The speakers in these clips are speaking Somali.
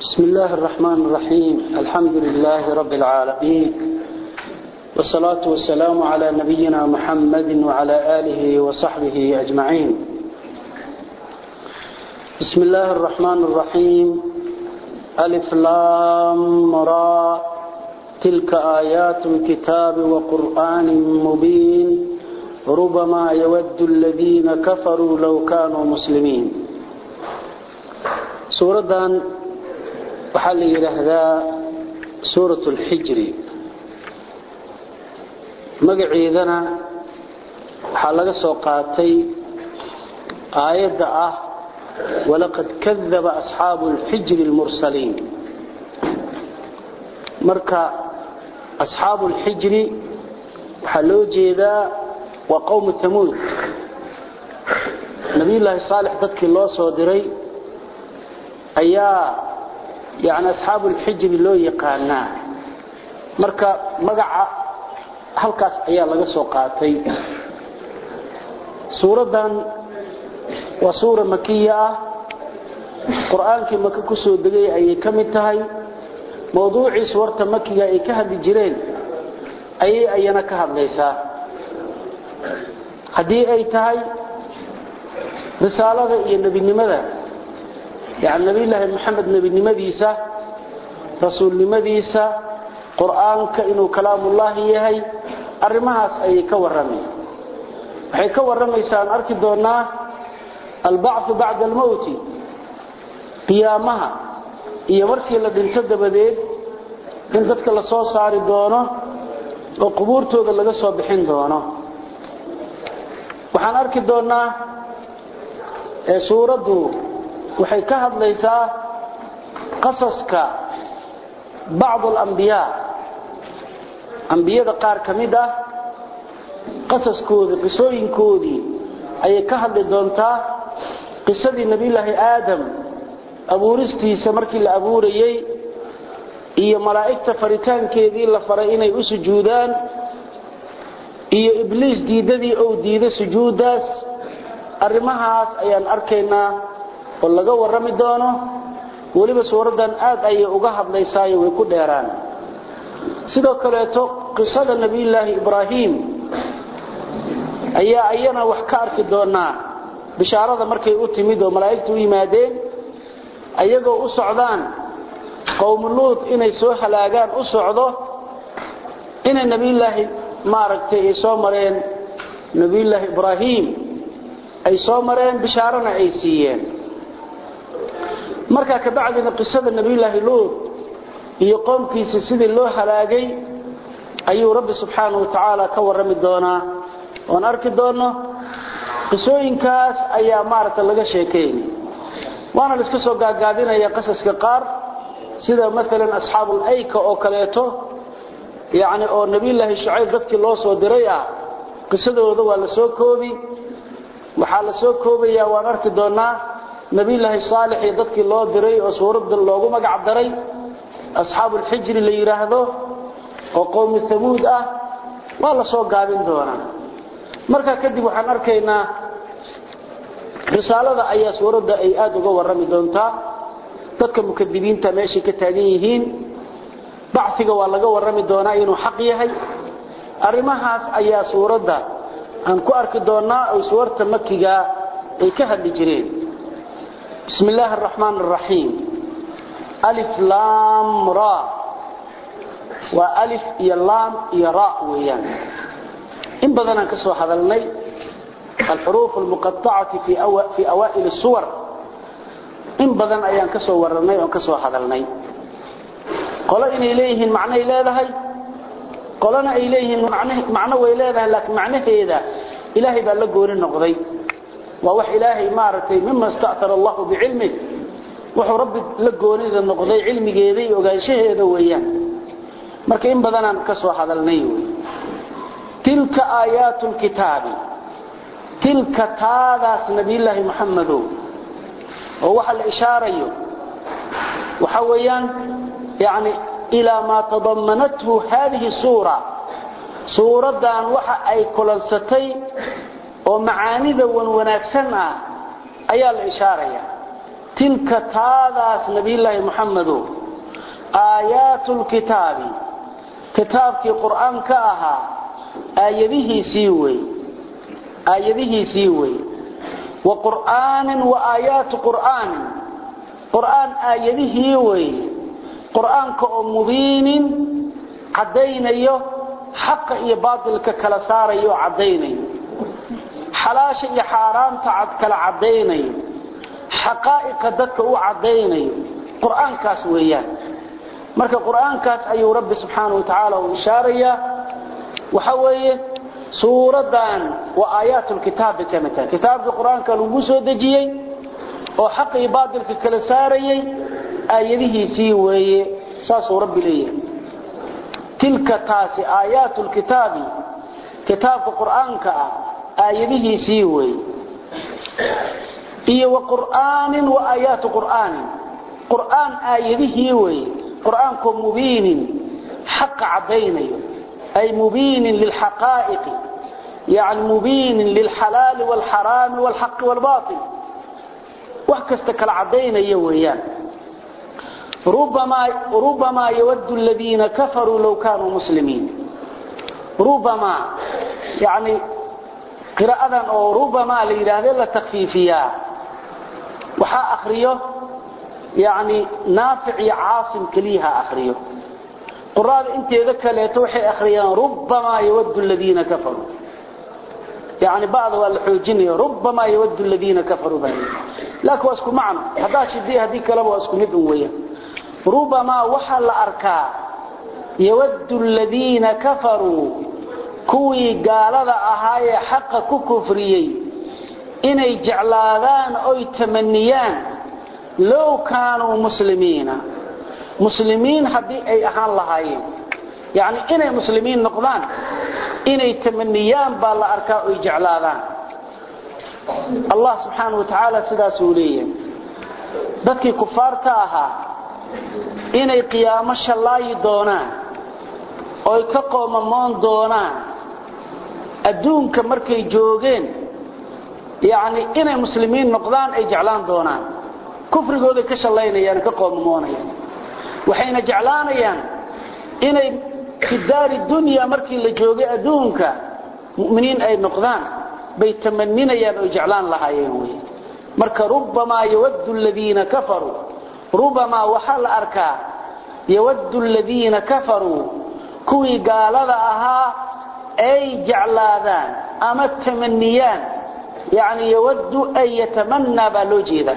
بسم الله الرحمن الرحيم. الحمد لله رب العالمين، والصلاة والسلام على نبينا محمد وعلى آله وصحبه أجمعين. بسم الله الرحمن الرحيم. ألف لام را تلك آيات الكتاب وقرآن مبين ربما يود الذين كفروا لو كانوا مسلمين. سورة waxaa la yiraahdaa suuratul hijri. magaceedana waxaa laga soo qaatay aayada ah walaqad kadhaba ashaabul hijri al-mursaliin. marka ashaabul hijri waxaa loo jeedaa waa qowm thamud. nabi ilaahi saalix dadkii loo soo diray ayaa يعني أصحاب الحجر لو يقانا مركا مقع هلكاس أيها لغا سوقاتي. سورة وسورة مكية قرآن كي مكة كسو دقي أي كمتهي موضوعي سورة مكية أي كهد جرين أي نكهد ليسا هدي أي تهي رسالة أي النبي نمذا يعني نبي الله محمد نبي نمديسة رسول نمديسة قرآن كإنه كلام الله يهي الرماس أي كورمي وحي كورمي سان أركدونا البعث بعد الموت قيامها هي مركي الذي انتدب ذيك إن ذاتك لصوص صار دونه وقبورته اللي قصوا بحين دونه وحان أركدونا سورة waxay ka hadlaysaa qasaska بعض الانبياء anbiyada qaar kamid ah qasaskooda qisooyinkoodii ay ka hadli doontaa qisadii nabi ilaahi aadam abuuristiisa markii la abuurayay iyo malaa'ikta faritaankeedii la faray inay u sujuudaan iyo ibliis diidadii oo diiday sujuudaas. arimahaas ayaan arkaynaa oo laga warami doono. waliba suuradan aad ay uga hadlaysaa way ku dheeraan. sidoo kale qisada nabi ilaahi ibraahim ayana wax ka arki doonaa bishaarada markay u timid oo malaa'iktu yimaadeen ayagoo u socdaan qowm luud inay soo halaagaan u socdo inay nabi ilaahi maaragtay soo mareen nabi ilaahi ibraahim ay soo mareen bishaarana ay siiyeen. marka ka bacdina qisada nabi ilaahi luud iyo qoomkiisa sidii loo halaagay ayuu rabbi subhanahu wa ta'ala ka warami doonaa oo arki doono qisooyinkaas ayaa maarta laga sheekeeyay. waana la iska soo gaagaabinaya qisaska qaar sida mesela ashaabul ayka oo kaleeto yaani oo nabi ilaahi shuayb dadkii loo soo diray qisadooda waa la soo koobi waxa la soo koobaya waan arki doonaa nabi ilaahi saalix iyo dadkii loo diray oo suurada loogu magac daray ashaabul hijr la yiraahdo oo qowm thamud waa la soo gaabin doonaa. marka kadib waxaan arkaynaa risaalada ayaa suurada ay aad uga warami doontaa dadka mukadibiinta meesha ka taagan yihiin. bacsiga waa laga warami doonaa inuu xaq yahay. arimahaas ayaa suurada aan ku arki doonaa oo suurta makiga ay ka hadli jireen. بسم الله الرحمن الرحيم. ألف لام را وألف يا لام يا راء ويان. إن بدنا كسو حذلني الحروف المقطعة في أوائل السور. إن بدنا أيان كسو ورني وكسو حذلني. قال إن إليه معنى إله قالنا إليه معنى وإله لكن معنى هذا إلهي بلغور النقضي ووح إلهي مارتي مما استأثر الله بعلمه وحو رب لقوني ذا النقضي علمي جيدي وقايشه هذا وياه. marka in badan aan ka soo hadalnay tilka aayatul kitab tilka taadaas nabi ilaahi muhammadu oo waxa la ishaarayo waxa weeyaan yaani ila ma tadammanathu hadhihi sura suradan waxa ay kulansatay oo macaanida wanaagsan ayaa la ishaaraya. تلك تاداس نبي الله محمد آيات الكتاب كتاب في قرآن كأها آياته سيوي وقرآن وآيات قرآن آياته وي قرآن كمبين عدينيه حق iyo baadilka kala saarayo cadeynay xalaasha iyo xaraamta cad kala cadeynay xaqaa'iq dadka u cadeynay quraankaas weeyaan marka quraankaas ayuu rabbi subhanahu wa ta'ala u ishaaraya waxa weeye suuradan wa aayatul kitaab kamata kitaabka quraanka lagu soo dajiyay oo xaq iyo baadilka kala saarayay aayadihiisii weeye saas rabbi leeyahay تلك تاسي آيات الكتاب كتاب القرآن آياته سيوي إيه وقرآن وآيات قرآن آياته وي قرآن مبين حق عبيني أي مبين للحقائق يعني مبين للحلال والحرام والحق والباطل وحكستك العبيني ويان ربما يود الذين كفروا لو كانوا مسلمين ربما يعني قراءة أو ربما لإلهة التخفيفية وحا أخريه يعني نافع عاصم كليها أخريه قرآن انت يذكر ليتوحي أخريان ربما يود الذين كفروا يعني بعض الحجين ربما يود الذين كفروا بني لكن واسكو معنا هذا شدي هذيك لما واسكو مدن ويا ربما وحل أركا يود الذين كفروا كوي قالوا أهاي حق كفريي إني جعلادان أو تمنيان لو كانوا مسلمين حدي أي أهان لهايين يعني إني مسلمين نقضان إني تمنيان بالله أركا أو جعلادان الله سبحانه وتعالى سدا سوريا dadkii kufaarta ahaa inay qiyaamo shalay doonaan oo ka qoomamoon doonaan adduunka markay joogeen yaani inay muslimiin noqdaan ay jeclaan doonaan kufrigooda ka shalaynayaan ka qoomamoonayaan waxayna jeclaanayaan inay fidaari dunya markii la joogay adduunka mu'miniin ay noqdaan bay tamanninayaan oo jeclaan lahaayeen way marka ربما يود الذين كفروا ربما وحل أركا يود الذين كفروا كوي قالوا أها أي جعلادان أما التمنيان يعني يود أن يتمنى بلوجيدا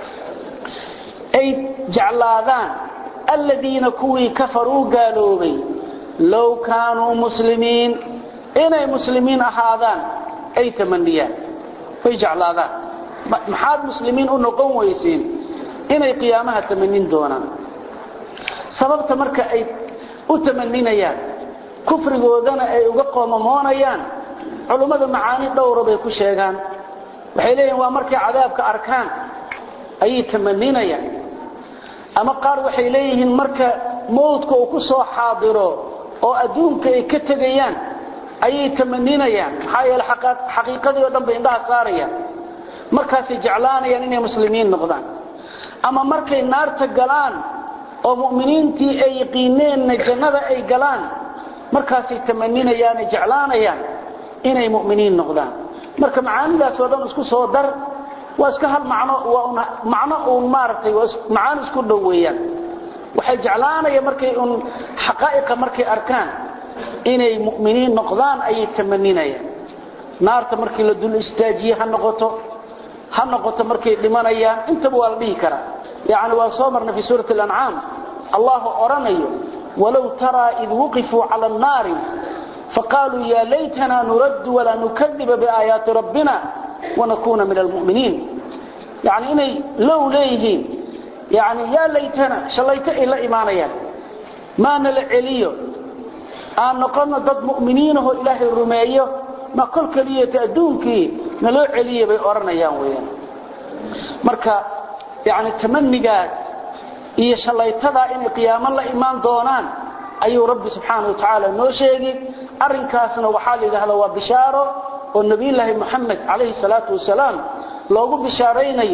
أي جعلادان الذين كوي كفروا قالوا بي لو كانوا مسلمين إني مسلمين أحادان أي تمنيان أي جعلادان maxaad muslimiin u noqon weyseen inay qiyaamaha tamanin doonaan sababta marka ay u tamaninayaan kufrigoodana ay uga qoomamoonayaan culimada macaani dhowr bay ku sheegaan waxay leeyihiin waa markay cadaabka arkaan ay tamaninayaan ama qaar waxay leeyihiin marka mowdka uu ku soo xaadiro oo adduunka ay ka tagayaan ay tamaninayaan xayal xaqiiqadii oo dhan bay indhaha saarayaan markaas jeclaanayaan inay muslimiin noqdaan ama markay naarta galaan oo mu'miniintii ay yaqiineen jannada ay galaan markaas tamanninayaan jeclaanayaan inay mu'miniin noqdaan marka macaanidaas oo dhan isku soo dar waa iska hal macno oo maartay macaan isku dhaweeyaan waxay jeclaanayaan markay xaqaa'iqa markay arkaan inay mu'miniin noqdaan ay tamanninayaan naarta markii la dul istaajiyo ha noqoto markay dhimanayaan inta waa la dhihi kara yaani waa soo marna fi suurat al-an'am Allah oranayo walaw tara id wuqifu 'ala an-nar faqalu ya laytana nurad wa la nukadhiba bi ayati rabbina wa nakuna min al-mu'minin yaani inay law leeyihiin yaani ya laytana shalayta ila iimaanayaan ma nala celiyo aan noqono dad mu'miniin oo ilaahay rumeeyo ma kul kaliyata adduunkii naloo celiyay bay oranayaan weeyaan marka yaani tamannigaas iyo shalaytada in qiyaamo la iimaan doonaan ayuu rabbi subhanahu wa ta'ala noo sheegay arinkaasna waxa la yiraahdaa waa bishaaro oo nabi ilaahi Muhammad alayhi salatu wasalaam loogu bishaareynayo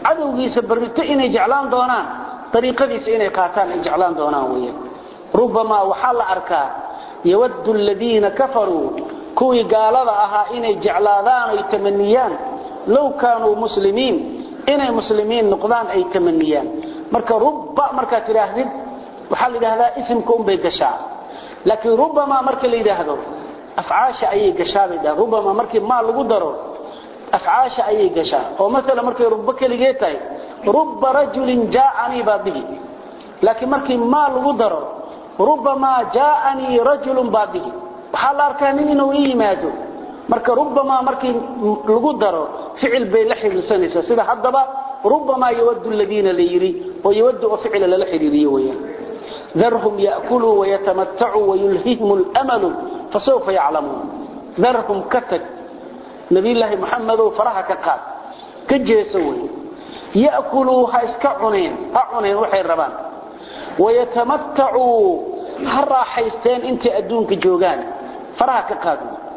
cadowgiisa barrito inay jeclaan doonaan طريقdiisa inay qaataan ay jeclaan doonaan weeyaan ربما waxa la arkaa yawaddu alladheena kafaru kuwi gaalada ahaa inay jeclaadaan ay tamaniyaan law kaanu muslimiin inay muslimiin noqdaan ay tamaniyaan marka rubba marka tiraahdid waxa la yiraahdaa ismku bay gashaa laakiin ربما marka la yiraahdo afcaasha ay gashaa ربما markii ma lagu daro afcaasha ay gashaa oo mesela markii rubba kaligeed tahay رب رجل جاءني بعده لكن markii ma lagu daro ربما جاءني رجل بعده waxa la arkaa inuu yimaado marka ربما markii lagu daro ficil bay la xiriirsanaysaa sida hadaba ربما يود الذين ليري ويود فعل لا حريريه ويا ذرهم ياكلوا ويتمتعوا ويلههم الامل فسوف يعلمون ذرهم كتك نبي الله محمد فرحك قاد كجيسوي ياكلوا اسكعنين اعنين وحي ربان ويتمتعوا هراحيستين انت ادونك جوغان فرحك قاد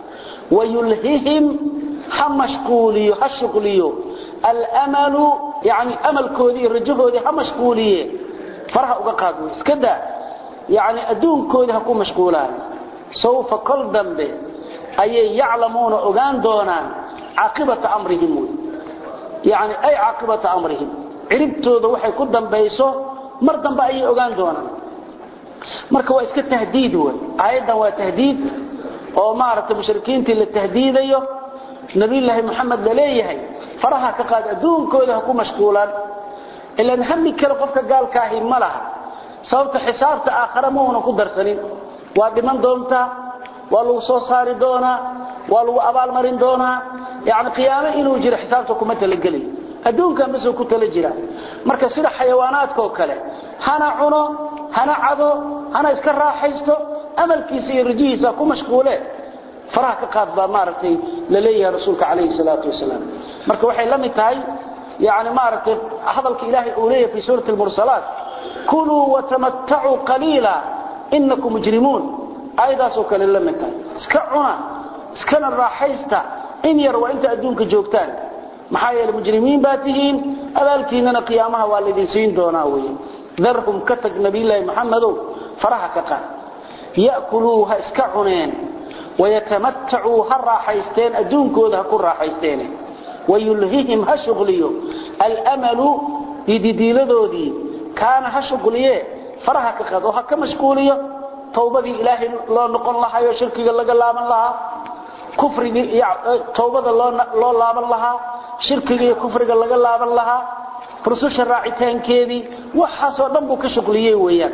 ويلههم حمشقولي حشقلي الامل يعني امل كودي رجودي حمشقولي فرح uga qaado iska daa yani aduunkooda ha ku mashquulaan sawfa kal dambe ayay yaclamuuna ogaan doonaan aqibata amrihim yani ay aqibata amrihim ciribtooda waxay ku dambayso mar dambe ayay ogaan doonaan marka waa iska tahdiid way aayadan waa tahdiid oo maaragtay mushrikiinta la tahdiidayo nabi ilaahi maxamed leeyahay faraha ka qaad aduunkooda ha ku mashquulaan إلا نهمي كلا قفك قال كاهي ملها صوت حسابت آخر مونا قدر سنين وادمان دونتا والو صوصاري دونا والو أبال مرين دونا يعني قيامة إنو جرى حسابتكم مثل القلي أدون كان بسو كنت لجرى مركز سيدة حيوانات كوكالة هنا عنو هنا عضو هنا اسكرها حيستو أمل كيسي رجيسا كو مشغولة فراك قادبا مارتي لليه رسولك عليه الصلاة والسلام مركز وحي لم يتاي يعني ما ركب حضرك إلهي أوليه في سورة المرسلات كلوا وتمتعوا قليلا إنكم مجرمون أيضا سوكا للمتا اسكعنا اسكنا الراحيستا إن يروا أنت أدونك جوكتان محايا المجرمين باتهين أبالكي إننا قيامها والذين سين دوناوي ذرهم كتك نبي الله محمد فرحك قال يأكلوها اسكعنين ويتمتعوا هالراحيستين أدونك وذا كل راحيستين ويلههم هشغليو الأمل يديديلدودي كان هشغليه فرها كقدوها كمشغوليه توبه إلهي لو نقول لها يا شركي لا لابن لها كفر توبه لو لابن لها شركي كفر لا لابن لها رسوش الراعيتانكيدي waxaasoo dhan buu ka shaqliyay weeyaan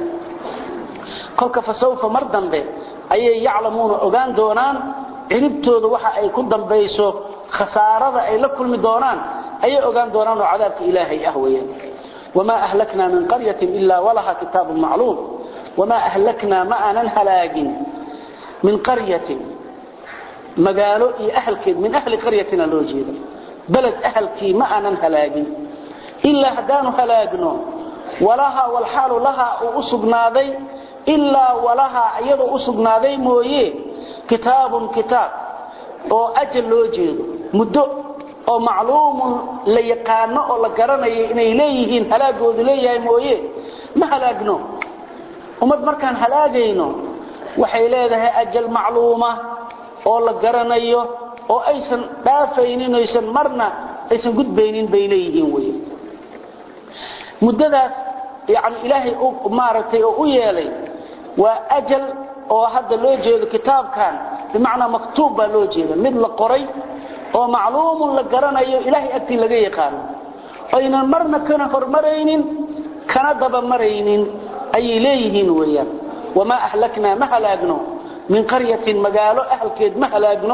kolka fasawfa mardambe ayay yaclamuuna ogaan doonaan ciribtooda waxa ay ku dambayso خسارة أي لكل مدونان أي أغان دونان وعذاب إلهي أهويا وما أهلكنا من قرية إلا ولها كتاب معلوم وما أهلكنا معنا هلاج من قرية مقالوا أهل من أهل قريتنا لوجيد بلد أهل كي معنا هلاج إلا هدان هلاجنا ولها والحال لها أصبنا ذي إلا ولها أيضا أصبنا ذي مويه كتاب oo ajal loo jeedo muddo oo macluum la yaqaano oo la garanayo inay leeyihiin halaagoodu leeyahay mooyee ma halaagno umad markaan halaagayno waxay leedahay ajal macluuma oo la garanayo oo aysan dhaafaynin aysan marna aysan gudbaynin bay leeyihiin weeye muddadaas yaani ilaahay uu maartay oo u yeelay waa ajal oo hadda loo jeedo kitaabkan بمعنى مكتوب لو جيدا مثل قري او معلوم لغرانيو الهي اكتي لغا يقان اين مرنا كنا فرمرين كنا دب مرين اي ليهين ويا وما اهلكنا ما هلاغنو من قريه مقالو اهل كيد ما هلاغنو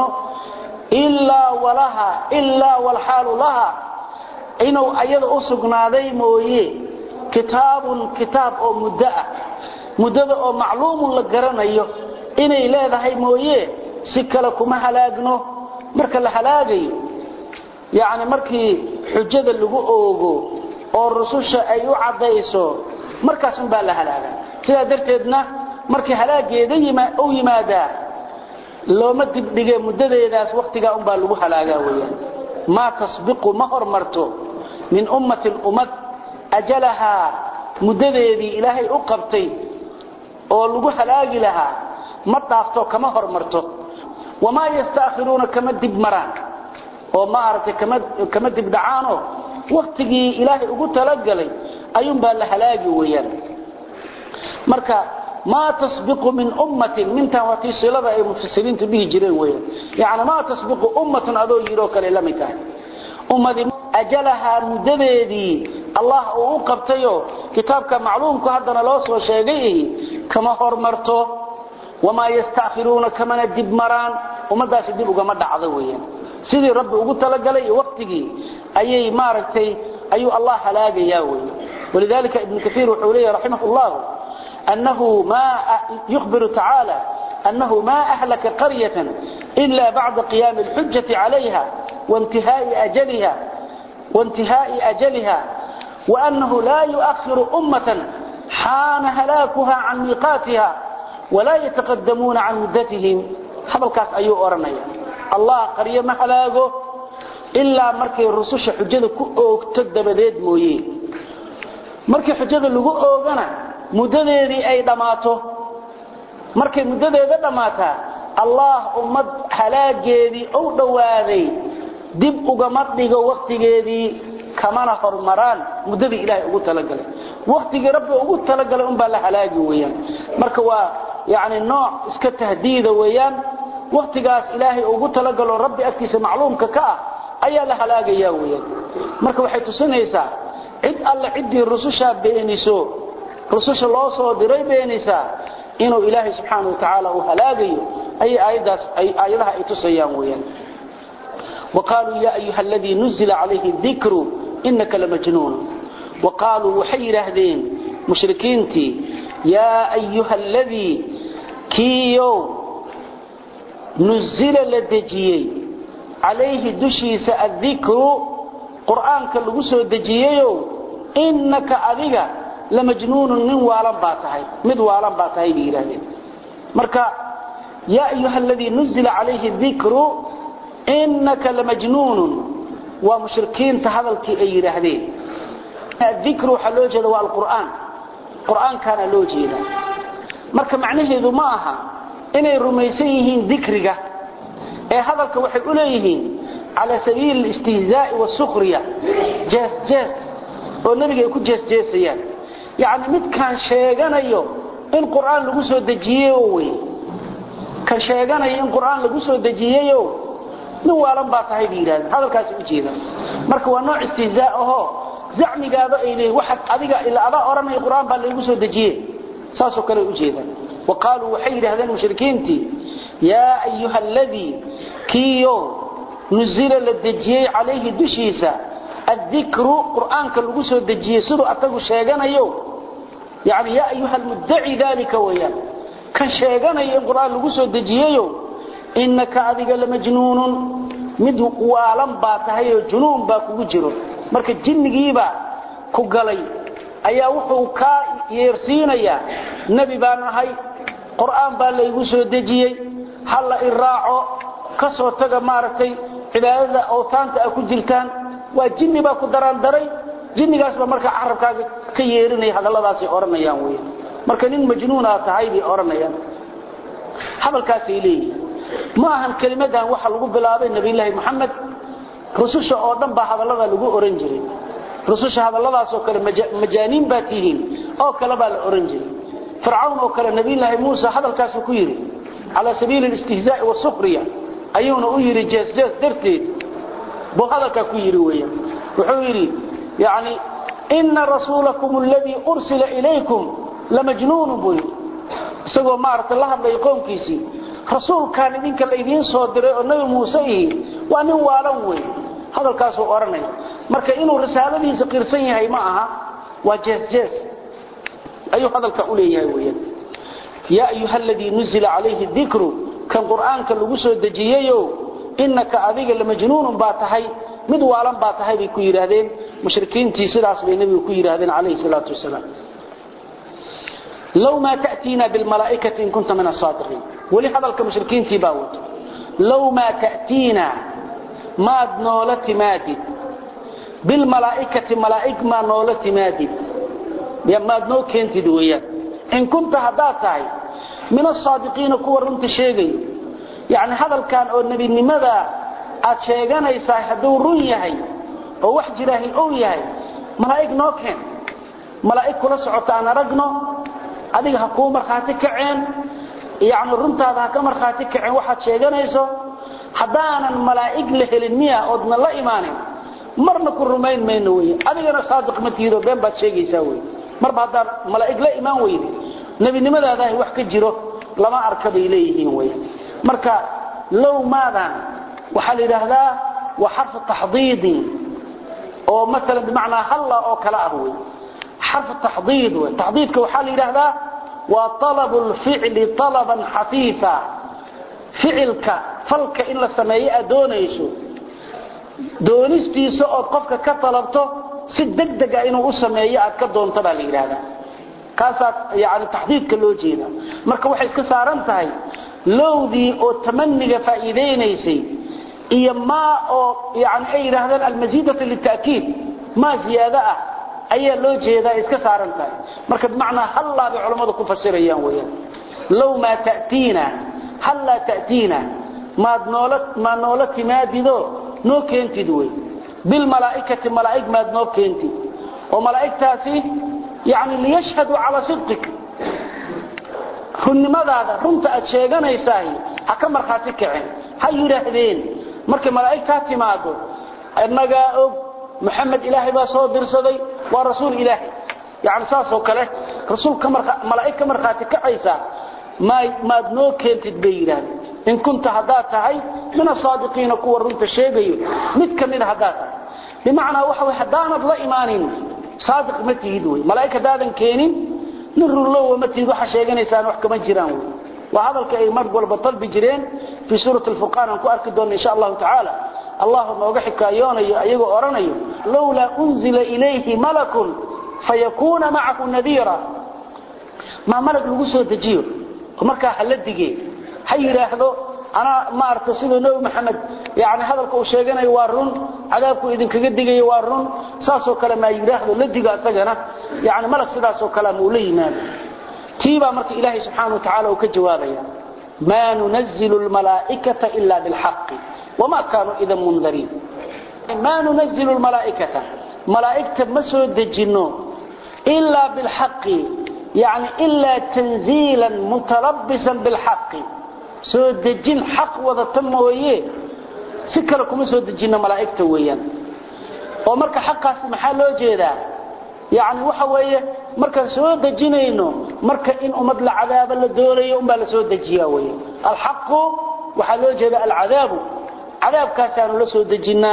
الا والحال لها انه ايد اسغناداي مويه كتاب او مدة او معلوم لغرانيو inay leedahay mooyee si kala kuma halaagno marka la halaagayo yaani markii xujada lagu oogo oo rususha ay u cadayso markaas baa la halaaga sida darteedna markii halaageeda yimaada looma dibdhige muddadeedaas waqtiga baa lagu halaagaa weeyaan ma tasbiqu ma hormarto min ummatin ummad ajalaha muddadeedii ilaahay u qabtay oo lagu halaagi lahaa ma dhaafto kama hormarto wama yastaakhiruuna kama dib maraan oo ma aragtay kama dib dhacaano waqtigii ilaahay ugu talagalay ayuun baa la halaagi weeyaan marka ما تسبق من أمة من تواتي صلة المفسرين تبيه جرين وين يعني ما تسبق أمة أدو يروك للمتان أمة أجلها مدبدي الله أوقبتيو كتابك معلوم كهدنا لوص وشيغيه كما هرمرته وما يستأخرون كما ندب مران وما داش يدب وما دعويا سيدي رب وقلت لقلي وقتك أي ماركتي أي الله هلاقي ياوي ولذلك ابن كثير وحوليه رحمه الله أنه ما يخبر تعالى أنه ما أهلك قرية إلا بعد قيام الحجة عليها وانتهاء أجلها وأنه لا يؤخر أمة حان هلاكها عن ميقاتها ولا يتقدمون عن مدتهم حبل كاس أيو أرميا الله قرية ما هلاكه إلا مركي الرسوش حجة كتدب ديد مويه مركي حجة اللي أوغنا muddadeedii ay dhamaato markay muddadeeda dhamaata Allah ummad halaageedii oo dhawaaday dib uga madhigo waqtigeedii kamana hormaraan muddadii Ilaahay ugu talagalay waqtigii Rabbi ugu talagalay baa la halaagi weeyaan marka waa yaani nooc iska tahdiida weeyaan waqtigaas Ilaahay ugu talagalo Rabbi agtiisa macluumka ka ayaa la halaagaya weeyaan marka waxay tusinaysaa cid alla cidii rususha beeniso رسول الله صلى الله عليه وسلم إنه إلهي سبحانه وتعالى وهلاقيه أي آياتها يتسيان ويان وقالوا يا أيها الذي نزل عليه الذكر إنك لمجنون وقالوا وحير هذين مشركينتي يا أيها الذي كيو نزل لدجيي عليه دشيس الذكر قرآن كالغسو دجيي إنك أذيك لمجنون من والان باتهي مد والان باتهي بيراهين marka يا ايها الذي نزل عليه الذكر انك لمجنون ومشركين تهدلكي اي يراهدين الذكر حلوجه waa القرآن كان لوجيدا marka macnaheedu ma aha inay rumaysan yihiin dhikriga ee hadalka waxay u leeyihiin ala sabiil istihzaa wa sukhriya jas oo nabiga ku jeesjeesayaan يعني mid kan sheeganayo in quraan lagu soo dajiyo way kan sheeganayo in quraan lagu soo dajiyo nin waalan baa tahay diiraan hadalkaas u jeeda marka waa nooc istihzaa ah zacmigaado ay leeyahay waxa adiga ila ada oranay quraan baa lagu soo dajiyay saasoo kale u jeeda waqaaluu waxay hadaan mushrikiinti ya ayyuha alladhi kiyo nuzila ladajiyay alayhi dushiisa الذكر قرآن كاللغو سو دجيه سدو اتغو شيغانيو يعني يا ايها المدعي ذلك ويا كان شيغانيو القرآن لغو سو دجيهيو انك اديغ لمجنون مد والان با تahayo junuun ba kugu jiro marka jinnigiiba ku galay ayaa wuxuu ka yeersiinaya nabi baan ahay quraan baa la igu soo dajiyay hal iraaco ka soo taga maartay cibaadada oo taanta ku jirtaan waa jinni ba ku daray jinnigaas ba marka arabkaaga ka yeerinay hadalladaas ay oranayaan weey marka nin majnuuna tahay bi oranayaan hadalkaas ilay ma ahan kalimadan waxa lagu bilaabay nabi ilaahi maxamed rususha oo dhan ba hadallada lagu oran jiray rususha hadalladaas oo kale majaaniin baatihiin oo kale ba la oran jiray fircawn oo kale nabi ilaahi muusa hadalkaas ku yiri ala sabiil al-istihzaa wa sukhriya ayuuna u yiri jees darteed بهذا كيري ويا وحيري يعني إن رسولكم الذي أرسل إليكم لمجنون بوي سوى مارت الله بيقوم كيسي رسول كان إذنك الذين صدره النبي موسى وأنه وارنوي هذا الكاس وارني مركا إنه رسالة سقير سيئة معها وجز أيها هذا الكأولي ويا يا أيها الذي نزل عليه الذكر كان قرآن كان لغسو الدجييو إنك أذيك لمجنون باتهي مدوالا باتهي بكو يرهدين مشركين تيسداس بينبي بكو يرهدين عليه الصلاة والسلام لو ما تأتينا بالملائكة إن كنت من الصادقين ولهذا المشركين تباوت لو ما تأتينا ماد نولت مادد بالملائكة ملائك ما نولت مادد يا ما نو كنت دويا إن كنت هداتاي من الصادقين كور رنت شيغي يعني هذا كان النبي لماذا أتشيغانيسا هدو رun yahay oo wax jiraahi oo yahay malaa'ik noo keen malaa'ik kula socota aan aragno adiga ha ku marxaati kaceen yaani runtaada ha ka marxaati kaceen waxaad sheeganayso hadaanan malaa'ik la helin miya odna la imaanin marna ku rumayn meeno way adigana saadiq ma tiido been baad sheegaysaa way marba hadaan malaa'ik la imaan weydi nabi nimadaada wax ka jiro lama arkabay leeyihiin way marka law maadan waxa la yiraahdaa wa harf tahdid oo mesela bimaana halla oo kala ah way harf tahdid way tahdidka waxa la yiraahdaa wa talab al-fi'l talaban hafifa fi'lka falka in la sameeyo adoonayso doonistiisa oo qofka ka talabto si degdeg ah inuu u sameeyo aad ka doonto baa la yiraahdaa kaasa yaani tahdidka loo jeeda marka waxay iska saaran tahay lowdii oo tamaniga faa'iideynaysi iyo ma oo yaani ay yiraahdaan almazidatu litaakid ma ziyada ah ayaa loo jeedaa iska saaran tahay marka macna halla bi culimadu ku fasirayaan weeyaan law ma ta'tina halla ta'tina ma noolati maadido noo keentid way bil malaa'ikati malaa'ik ma noo keentid oo malaa'iktaasi yaani liyashhadu ala sidqik runimadaada runta aad sheeganaysaa ha ka marxaati kaceen ha yiraahdeen markay malaa'ikta timaado annaga og محمد إلهي باسو درسدي ورسول إلهي يعني ساسو كله رسول ملائكة مرخاتك عيسى ما دنو كنت تبيران إن كنت هداتها من الصادقين كور رنت الشيبي متك من هداتها بمعنى وحوي حدانا بلا إيمان صادق متيدوي ملائكة دادن كينين نر الله ومتيد وحا شيغان إنسان وحكم الجيران وهذا الكأي مرق والبطل بجرين في سورة الفرقان أنكو أركدون إن شاء الله تعالى الله نوغا حكايون ايغو اورانيو لولا انزل اليه ملك فيكون معه نذيرا ما ملك لو سو دجيو marka xaladige hayraahdo ana ma artasido nabi maxamed yaani hadalka uu sheeganayo waa run cadaabku idin kaga digayo waa run saaso kale ma yiraahdo la diga asagana yaani malak sidaas oo kale uu leeyahay tiiba marka ilaahi subhanahu wa ta'ala uu ka jawaabaya ma nunzilu al malaa'ikata illa bil haqq وما كانوا إذا منذرين ما ننزل الملائكة ملائكة ما سودجنو إلا بالحق يعني إلا تنزيلا متلبسا بالحق سودجن حق وذا تمويه سكركم سودجن ملائكة ويان ومركا حقا محل وجيدا يعني وحوية مركا سودجنينو مركا إن أمد العذاب اللي أمبا لسودجيا ويان الحق وحل وجيدا العذاب عذاب كاسان لا سو دجينا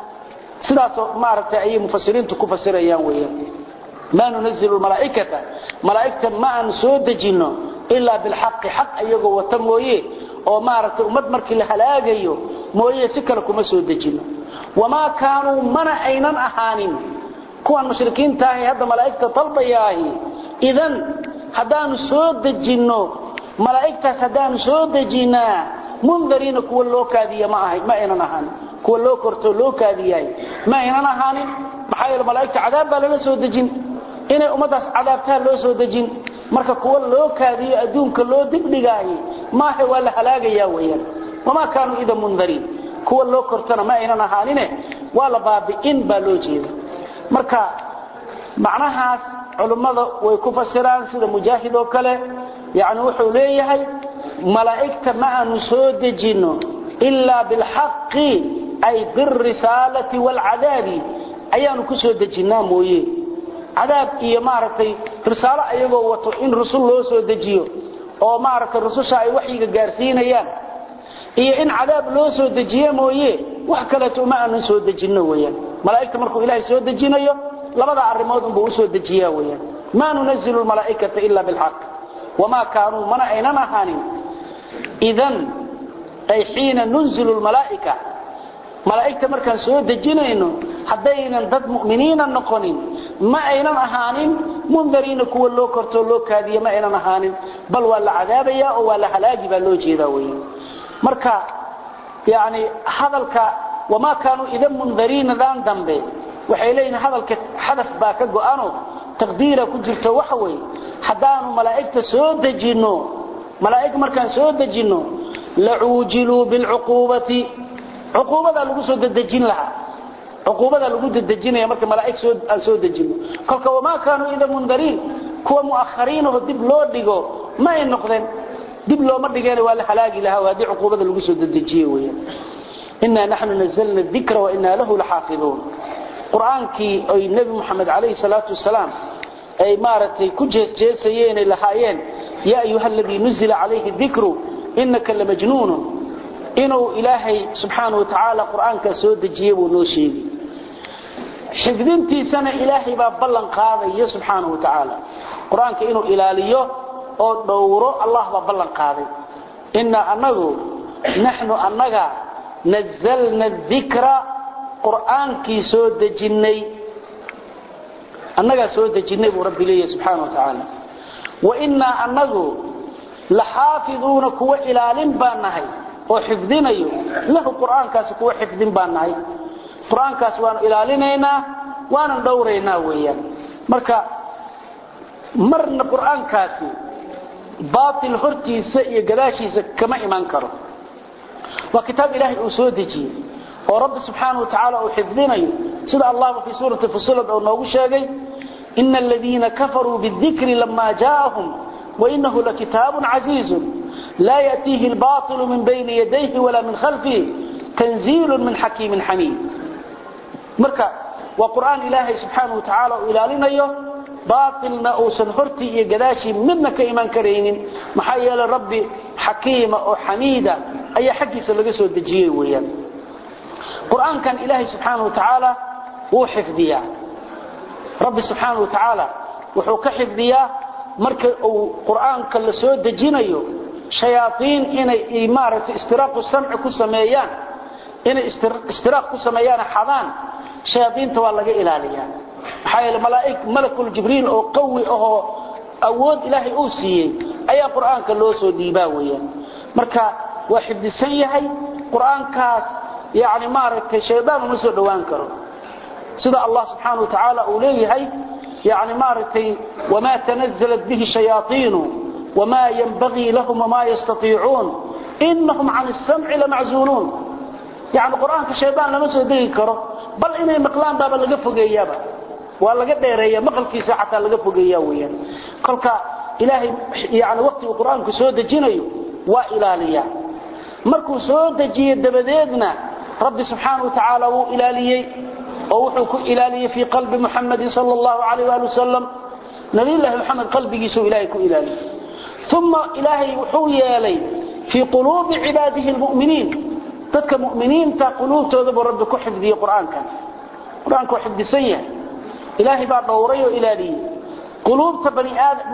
سداس ما رتay ay mufassiriintu ku fasirayaan weeyaan ma nunzilu malaa'ikata malaa'ikta ma an soo dajino illa bil haqq haqq ayago wata mooyee oo ma rata umad markii la halaagayo mooyee si kale kuma soo dajino wama kaanu mana aynan ahaanin kuwan mushrikiinta ah hadda malaa'ikta talbayaahi idan hadaan soo dajino malaa'ikta hadaan soo dajinaa منذرين كو لو كاديه ما اهي ما اينن اهان كو لو كرتو لو كادياي ما اينن اهان maxay malaa'ikta cadaab baa la soo dajin inay umadaas cadaabtaa loo soo dajin marka kuwa loo kaadiyo adduunka loo digdigay ma hay wala halaagaya weeyaan wama kaanu ida mundarin kuwa loo kortana ma aynan ahaanine wala baabiin baa loo jeedo marka macnahaas culimada way ku fasiraan sida mujaahid oo kale yaani wuxuu leeyahay ملائكة ما نسودجينو إلا بالحق أي بالرسالة والعذاب أيانو كسودجينا مويه عذاب إيا مارتي رسالة أيغو وطو إن رسول الله سودجيو أو مارت الرسول شاي وحيق قارسين أيان إيا إن عذاب الله سودجيه مويه وحكالتو ما نسودجينا ويان ملائكة مركو إلهي سودجينا لبدا عرمودهم بو سودجيه ويان ما ننزل الملائكة إلا بالحق وما كانوا من أيننا هانين إذن أي حين ننزل الملائكة ملائكة مركان سوى دجينينو حدينا ضد مؤمنين النقونين ما أينا أهانين منذرين كو اللو كرتو اللو كادية ما أينا أهانين بل ولا عذابيا ولا حلاجي بلو جيداوي مركا يعني حذلك وما كانوا إذا منذرين ذان ذنبه waxay leeyihiin hadalka xadaf baa ka go'ano taqdiira ku jirto waxa way hadaanu malaa'ikta soo dajino malaa'ik markaan soo dajino la'ujilu bil uqubati uqubada lagu soo dajin laha uqubada lagu dajinaya marka malaa'ik soo dajino kolka wama kaanu ila mundarin kuwa muakhariin oo dib loo dhigo ma ay noqdeen dib loo ma dhigeen waa la halaagi laha waa dii uqubada lagu soo dajiyo weeyaan inna nahnu nazzalna dhikra wa inna lahu lahafizun quraanki ay nabi muhammad alayhi salatu wassalam ay maaratay ku jeesjeesayeen lahaayeen ya ayyuhalladhi nuzila alayhi dhikru innaka lamajnun inuu ilaahay subhanahu wa ta'ala quraanka soo dajiyay buu noo sheegay xifdintiisana ilaahay baa ballan qaaday subhanahu wa ta'ala quraanka inuu ilaaliyo oo dhowro allah baa ballan qaaday inna anagu nahnu annaga nazzalna dhikra quraanki soo dajinay annaga soo dajinay buu rabbi leeyahay subhanahu wa ta'ala wa inna anagu lahafiduna kuwa ilaalin baanahay oo xifdinayo lahu quraankaas kuwa xifdin baanahay quraankaas waan ilaalinayna waan dhowreynaa weeyaan marka marna quraankaasi baatil hortiisa iyo gadaashiisa kama iman karo wa kitaab ilaahi uu soo dajiyay oo rabbi subhanahu wa ta'ala uu xifdinayo sida allah fi suurati fusilat oo noogu sheegay innal ladina kafaru bidhikri lamma jaahum wa innahu lakitabun azizun la yatihi al-batil min bayni yadayhi wala min khalfihi tanzilun min hakimin hamid marka wa qur'an ilaahi subhanahu wa ta'ala uu ilaalinayo baatilna oo san horti iyo gadaashi midna ka iman kareynin maxaa yeelay rabbi hakiima oo hamida ayaa xaqiisa laga soo dajiyay weeyaan qur'aankan ilaahi subhanahu wa ta'ala wuu xifdiyaa rabbi subhanahu wa ta'ala wuxuu ka xifdiyaa marka uu qur'aanka la soo dajinayo shayaatiin inay imaaratu istiraaqu sam'i ku sameeyaan inay istiraaq ku sameeyaan xadaan shayaatinta waa laga ilaaliyaa حيل ملائكة ملك الجبريل أو قوي أو أود إلهي أوسيه أي قرآن كله سو ديباويا مركا واحد سيهي قرآن كاس يعني مارك شيطان مسو دوان كرو سيدا الله سبحانه وتعالى أوليه يعني مارك وما تنزلت به شياطين وما ينبغي لهم وما يستطيعون إنهم عن السمع لمعزولون يعني قرآن كشيطان لمسو دي كرو بل إنه مقلان بابا لقفوا قيابا waa laga dheereeyaa maqalkiisa xataa laga fogeeyaa weeyaan kolka ilaahay yaani waqtiga quraanku soo dajinayo waa ilaaliya markuu soo dajiyo dabadeedna rabbi subhanahu wa ta'ala wuu ilaaliyay oo wuxuu ku ilaaliyay fi qalbi muhammad sallallahu alayhi wa sallam nabiyullah muhammad qalbigiisu ilaahay ku ilaaliyay thumma ilaahay wuxuu yeelay fi qulubi ibadihi almu'minin dadka mu'miniinta qulubtooda rabbi ku xifdiyo quraanka xifdisaya إلهي بعد دوريه إلهي قلوب بني آدم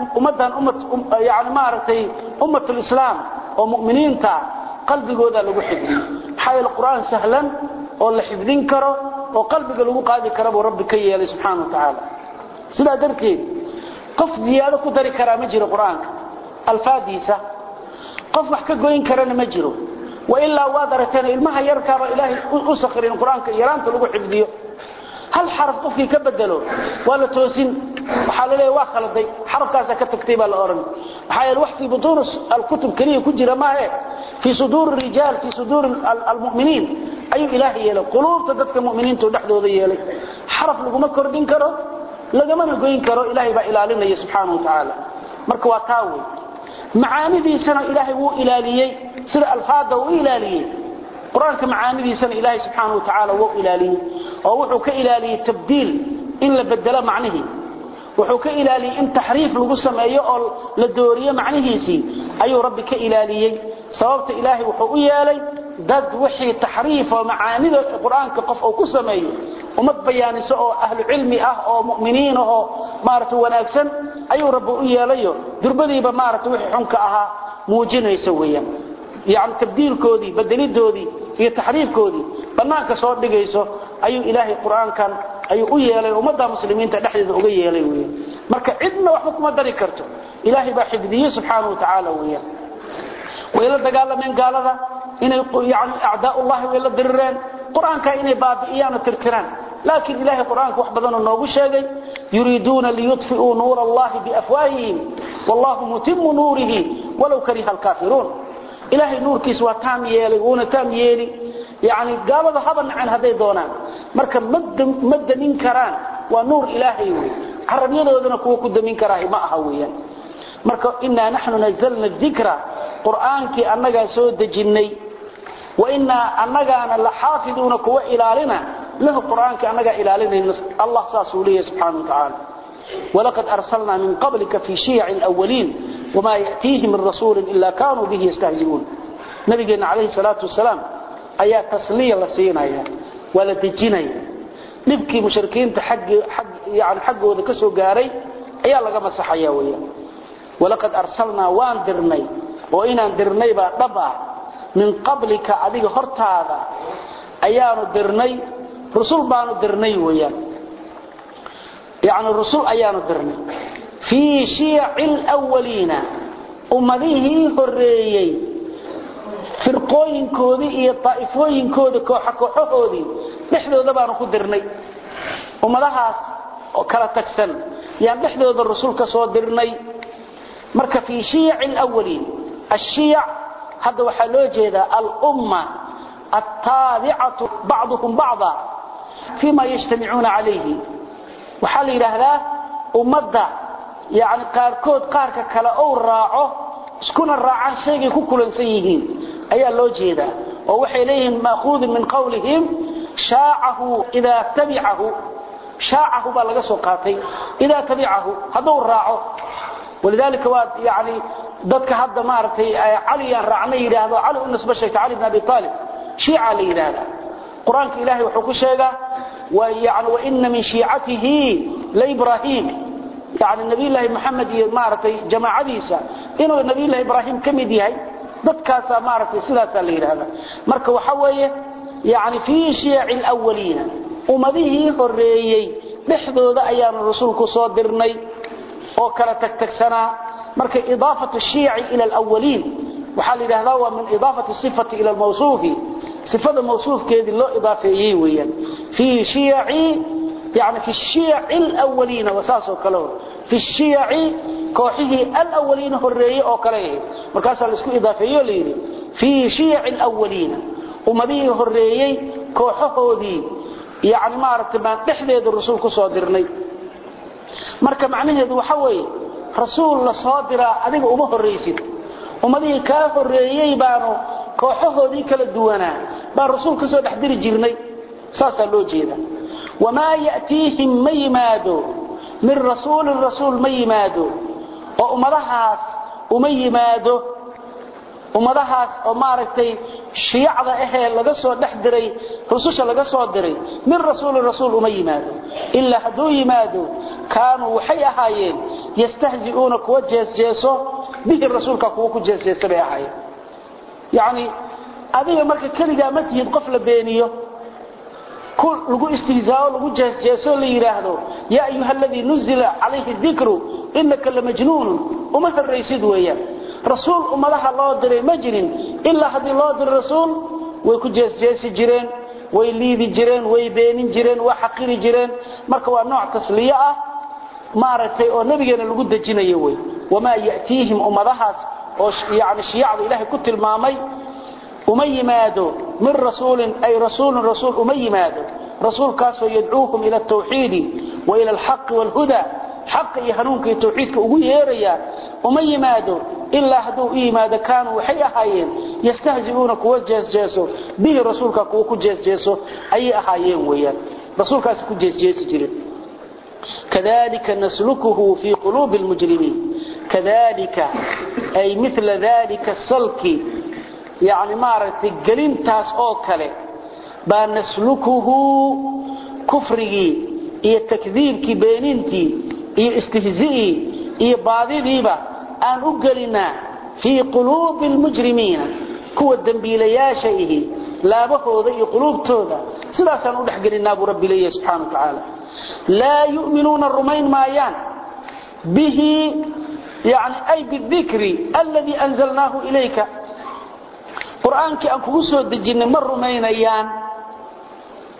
يعني مارتي أمة الإسلام ومؤمنين تا قلبي جودا لو حفظي حي القرآن سهلا ولا حفظين كره وقلبي لو قاعد كرب وربك يا سبحانه وتعالى سلا دركي قف زيادة كدري كرام جرى القرآن الفاديسة قف حكى جوين كرنا مجرو وإلا وادرتين المها يركب إلهي أسخر القرآن يران تلو حفظيه هل حرف قفي كبدلو ولا توسين وحالله waa khaladay xarafkaas ka tagtay baa la oran waxa ay wax fi butuun al-kutub kaliya ku jira ma ah fi sudur ar-rijal fi sudur al-mu'minin ayu ilaahi yala qulubta dadka mu'miniintu dhaxdooda yeelay xaraf lagu ma kordhin karo lagama goyn karo ilaahi baa ilaalinaya subhanahu wa ta'ala marka waa taawi macaanidiisana ilaahi wuu ilaaliyay sida al-faada wuu ilaaliyay قرآن كمعاني سنة إلهي سبحانه وتعالى وإلالي ووحوك إلالي تبديل إن لبدل معنه وحوك إلالي إن تحريف لقسم أيؤل للدورية معنه سي أي ربك إلالي صوابت إلهي وحوك إلالي ضد وحي تحريف ومعاني القرآن كقف أو قسم أيه ومبيان سؤال أهل علم أو مؤمنين أو مارت وناكسا أي رب إلالي دربذي بمارت وحي حنك أها موجين يسويا يعني تبديل كودي بدليل دودي في تحريف كودي بناك صوت دغيسو ايو الهي قران كان ايو u yeelay umada muslimiinta dhaxdeeda uga yeelay weey marka cidna wax kuma dari karto ilaahi baa xifdiye subhanahu wa ta'ala weey wayla dagaalameen gaalada inay yaani a'daa allah wayla dirreen quraanka inay baabi'iyaan tirtiraan لكن إلهي القرآن وحبضنا النوغو شاقي يريدون ليطفئوا نور الله بأفواههم والله متم نوره ولو كره الكافرون إلهي نور كيسوا تام يلي تام يلي يعني قال هذا حبا عن هذي دونان مركب مد من كران ونور إلهي عربية ودنا كوكد من كراهي ما أهويا مركب إنا نحن نزلنا الذكر قرآنك أنك سود جني وإنا أنك أنا لحافظون كوا إلالنا له قرآنك أنك إلالنا الله ساسوليه سبحانه وتعالى ولقد أرسلنا من قبلك في شيع الأولين وما يأتيهم من رسول إلا كانوا به يستهزئون نبينا عليه الصلاة والسلام آيات تسلية لسينا ولا تجينا نبكي مشركين حق يعني حقه ذكسوا قاري أيها لغا مسحيا ويا ولقد أرسلنا وان درني وإنا درني بطبع من قبلك أديك هرت هذا أيان درني رسول بانو درني ويا يعني الرسول أيان درني في شيع الأولين أمديه هريي فرقوين كودي إيه طائفوين كودي كوحكوحودي نحن ذبانو كدرني ومدهاس وكلا تكسن يعني نحن ذا الرسول كسو درني مركا في شيع الأولين الشيع هذا وحلوجه ذا الأمة التابعة بعضهم بعضا فيما يجتمعون عليه وحال إلى هذا أمدا يعني قاركود قارك كلا أو راعه سكون الراعان شيء كل سيهين أي اللوجه ذا ووحي إليهم مأخوذ من قولهم شاعه إذا تبعه شاعه بلغ سوقاتي إذا تبعه هذا الراعه ولذلك يعني ضدك هذا مارتي علي رعني هذا علي النسبة الشيخ علي بن أبي طالب شيعة لي هذا قرآن إلهي وحكو شيئا ويعني وإن من شيعته لإبراهيم يعني النبي الله محمد مارتي جماعة عيسى إنه النبي الله إبراهيم كم يديهي ضدك مارتي سلاسة لي هذا مركو وحوية يعني في شيع الأولين ومذيه هريي بحضو ذا أيام الرسول كصادرني وكلا تكتكسنا مركو إضافة الشيع إلى الأولين وحال هذا هو من إضافة الصفة إلى الموصوف صفة الموصوف كيد الله إضافية ويا في شيع يعني في الشيع الأولين وساسه كله في الشيع كوحه الأولين هريي أو كليه مركاسا لسكو إضافية ليه في شيع الأولين ومذيه هريي كوحه دي يعني ما رتبان تحديد الرسول كصادرني marka macnaheedu waxa weeye rasuul la soo dira adiga uma horeysid umadii ka horeeyay baanu kooxahoodii kala duwanaa baa rasuul ka soo dhaxdiri jirnay saasa loo jeeda wama yaatihim maymadu min rasuul maymadu oo umadahaas oo maaragtay shiicada ahee laga soo dhaxdiray rususha laga soo diray min rasuul uma yimaado illa haduu yimaado kaanu waxay ahaayeen yastahzi'una kuwa jeesjeeso bihi rasuulka kuwa ku jeesjeeso bay ahaayeen yani adiga marka kaliya ma tihid qof la beeniyo كل لجو استهزاء لجو جهز اللي يراهدو يا أيها الذي نزل عليه الذكر إنك لمجنون وما في الرئيسيد وياه رسول أمالها الله دري مجنين إلا هذه الله در الرسول ويكون جهز جيرين ويليذي جيرين ويبينين جيرين وحقير جيرين مركوا نوع تسلية مارتي ونبينا لجو دجينيه وي وما يأتيهم أمالها يعني الشيعة إلهي كنت المامي أميمادو من رسول أي رسول أميمادو رسول كاسو يدعوكم إلى التوحيد وإلى الحق والهدى حق يهنونك التوحيدك أغييريا أميمادو إلا هدو إيمادا كانوا وحي أحايين يستهزئونك وجهز به رسولك وكجهز أي أحايين ويان رسولك كجهز جريد كذلك نسلكه في قلوب المجرمين كذلك أي مثل ذلك السلك يعني مارتي قلنتاس او كله با نسلكه كفري iyo takdiibki beeninti iyo istihzii iyo baadidiiba aan u galina fi quluubil mujrimiin kuwa dambiilayaasha ihi laabahooda iyo quluubtooda sidaas aan u dhaxgelinaa bu rabbi leeyahay subhanahu wa ta'ala la yu'minuna rumayn maayan bihi yani ay bidhikri alladhi anzalnahu ilayka quraanki aan kugu soo dejinay mar rumaynayaan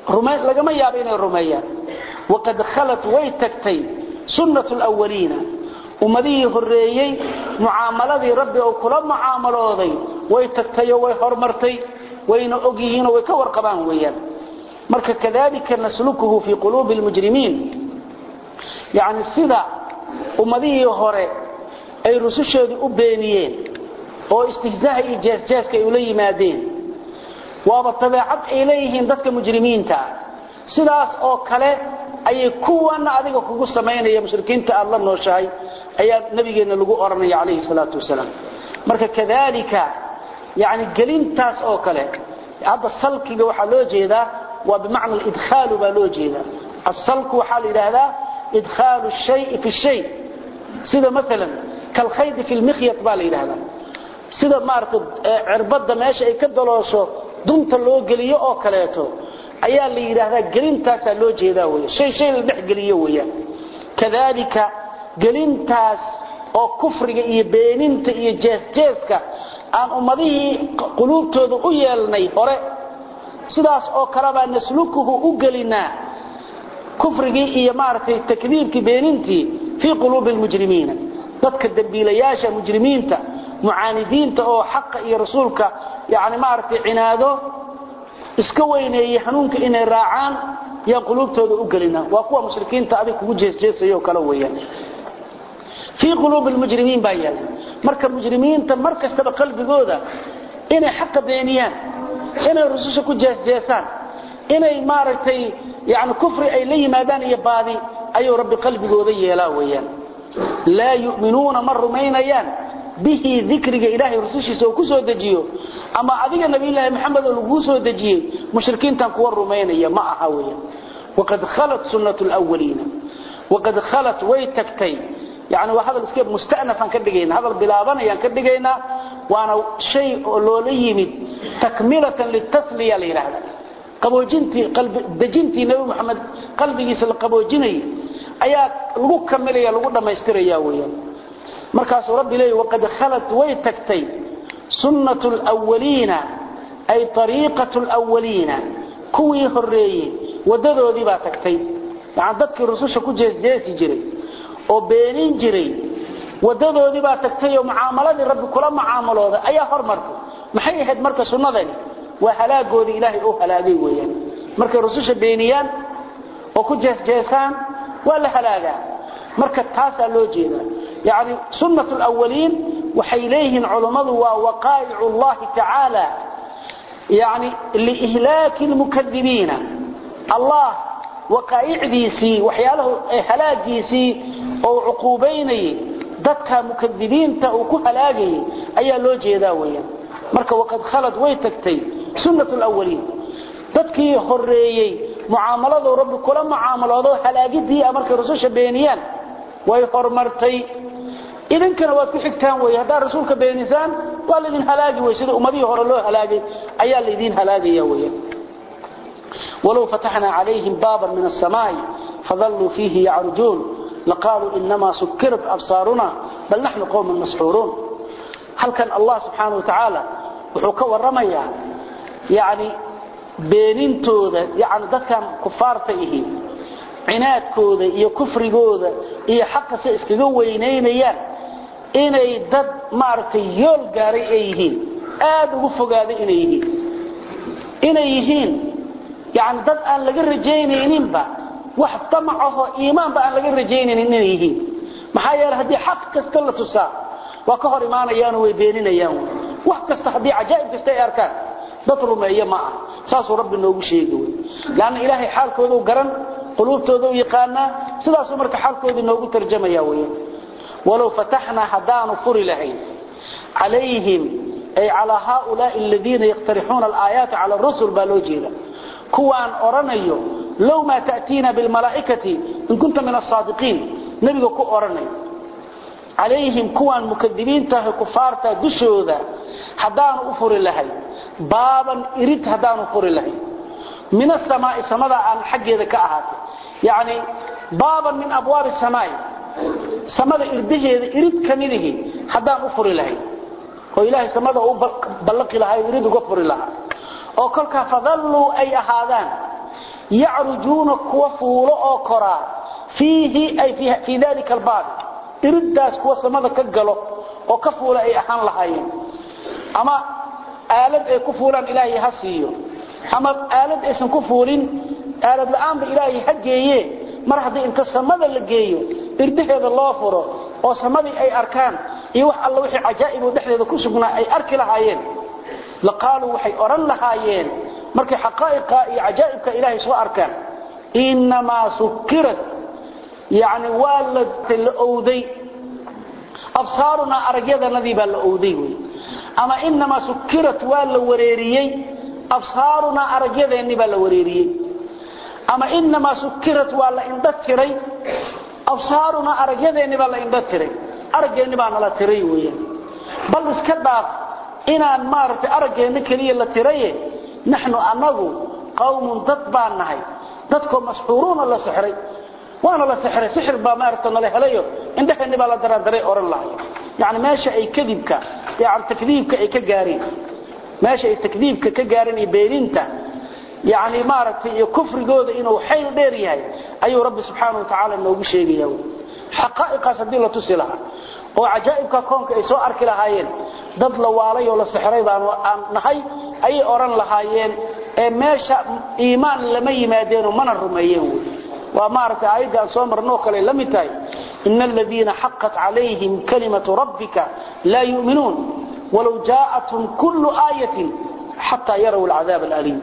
رمي لما يابين الرميان وقد خلت ويتكتي سنة الأولين ومديه الرئيي معاملة ربي وكل معاملة ذي ويتكتي ويحرمرتي وين أجيهين ويكور قبان ويان مرك كذلك نسلكه في قلوب المجرمين يعني السدع ومديه هراء أي رسوشة أبينيين أو استهزاء إجاز كيولي مادين وبالطبيعة إليهم ذاتك مجرمين تا سداس أو كله أي كوان أذيك كوكو سمين يا مشركين تا الله نوشاي أي نبينا لقوا أرني عليه الصلاة والسلام مرك كذلك يعني قلين تاس أو كله هذا السلك جو حلوجي ذا وبمعنى الإدخال بالوجي ذا السلك وحال هذا إدخال الشيء في الشيء سيدا مثلا كالخيط في المخيط بالي هذا sida maartay cirbada meesha ay ka daloosho dunta loo galiyo oo kaleeto ayaa la yiraahdaa gelintaas loo jeedaa way shay la dhex galiyo weeyaan kadalika gelintaas oo kufriga iyo beeninta iyo jeesjeeska aan ummadihi quluubtooda u yeelnay hore sidaas oo kala baa naslukuhu u gelinaa kufrigi iyo maartay takdiibki beenintii fi quluubil mujrimiin dadka dambiilayaasha mujrimiinta معاندين او حق iyo rasuulka yaani maartay cinaado iska weyneeyay xanuunka inay raacaan ya qulubtooda u galina waa kuwa mushrikiinta adig kugu jeesjeesayo kala weeyaan fi qulub almujrimiin bayaan marka mujrimiinta markastaba qalbigooda inay xaq beeniyaan inay rasuulka ku jeesjeesaan inay maartay yaani kufri ay la yimaadaan iyo baadi ayuu rabbi qalbigooda yeelaa weeyaan la yu'minuna marrumaynayaan به ذكرك إلهي رسوشي سو كسو دجيو أما أذيك النبي الله محمد لغوسو دجيه مشركين تنكور رومينيا معها ويا وقد خلت سنة الأولين وقد خلت ويتكتي يعني وهذا الاسكيب مستأنفا كدقين هذا البلابان كدقين وانا شيء لوليمد تكملة للتسلية لإله قبوجنتي قلب دجنتي نبي محمد قلبي يسل قبوجني أيات لغو كمليا لغو لما يستريا ويا مركز ربي لي وقد خلت ويتكتي سنة الأولين أي طريقة الأولين كوي هري ودذو دي باتكتي يعني ذاتك الرسوش كو جيسي جري وبينين جري ودذو دي باتكتي ومعاملات ربي كل معاملات أي هرمرك محي هاد مركز سنة ذي وحلاقه دي إلهي أو حلاقه ويان مركز الرسوش بينيان وكو جيسان ولا حلاقه مركز تاسع لو جيدا يعني سنة الأولين وحيليهن علماء ووقائع الله تعالى يعني لإهلاك المكذبين الله وقائع ديسي وحياله هلاك ديسي أو عقوبيني ذاتك مكذبين تأوكو هلاكي أي لوجه داويا مركا وقد خلت ويتكتي سنة الأولين ذاتك حريي معاملة رب كل معاملة هلاكي دي أمرك رسول بينيان ويحرمرتي إذن كان وادكو حكتان وي هذا رسولك بينيسان وقال لذين هلاقي ويسيد أمديه هرلوه هلاقي أيال لذين هلاقي يوي ولو فتحنا عليهم بابا من السماء فظلوا فيه يعرجون لقالوا إنما سكرت أبصارنا بل نحن قوم مسحورون هل كان الله سبحانه وتعالى وحوكا والرمية يعني بينينتوذا يعني ذكا كفارته عناد كوذا إيا كفر كوذا إيا حق سيسكذو وينينيان إني داد مارتي يول قاري إيهين آد وفق هذا إنيهين يعني داد أن لقر رجينينين با واحد طمعه إيمان با أن لقر رجينينين إنيهين محايا لهدي حق كستلة تسا وكهر إيمان أيانو ويبينين أيانو واحد كستحدي عجائب كستي أركان بطلوا ما إيا معه ساسوا رب النوب شيء لأن إلهي حال كوذو قرن قلوبتoodu yaqaana sidaas marka xalkooda noogu tarjamaya weeyaan walaw fatahna hadaan furi lahayn alayhim ay ala haula alladhina yaqtarihuna alayat ala ar-rusul balojida kuwan oranayo law ma ta'tina bil malaikati in kunta min as-sadiqin nabiga ku oranay alayhim kuwan mukaddibiinta kufaarta dushooda hadaan u furi lahayn baaban irid hadaan u furi lahayn من السماء سماء عن حقه ذكاءات يعني بابا من أبواب السماء سماء إرده إرد كمله حتى أغفر له وإلهي سماء بلق لها يريد أغفر لها وكلك فظلوا أي هذان يعرجون كوفول أو كرا فيه أي في ذلك الباب إرداس كوا سمدا كجلو أو كفول أي أحان لهاين أما آلد أي كفولان إلهي هسيو أما آلد أيسن كفولين آلد الآن بإلهي حجيه مرحدي انت سمدا لجيو إرده هذا الله فره أو سمدي أي أركان يوح الله وحي عجائب ودحلي ذا كسبنا أي أركي لهايين لقالوا وحي أرن لهايين مركي حقائق عجائبك إلهي سواء أركان إنما سكرت يعني والد الأودي أبصارنا أرجيدا نذيب الأودي أما إنما سكرت والد وريريي أبصارنا أرجيدا نذيب الوريريي أما إنما سكرت والد إندتري أبصارنا أرجيدا نذيب الإندتري أرجيدا نذيب التري بل اسكدف إن مارت أرجيدا نكري التري نحن أنه قوم ضدبان نهي ضدكم مسحورون الله سحري وانا لا سحر بامارتنا لهليو عندك ان با لا درادري اور الله يعني ماشي اي كذبك يعني تكذيبك اي كغارين ماشي اي تكذيبك كغارين بيرينتا يعني مارتي كفرغودا انه حيل دير yahay ayu rabbi subhanahu wa ta'ala noogu sheegayaa xaqaa'iqa sadii la tusilaha oo ajaa'ibka koonka ay soo arki lahaayeen dad la waalay oo la sixray baan nahay ay oran lahaayeen ee meesha iimaan lama yimaadeen oo mana rumeeyeen ومارك آيات أصومر نوكل لمتاي إن الذين حقت عليهم كلمة ربك لا يؤمنون ولو جاءتهم كل آية حتى يروا العذاب الأليم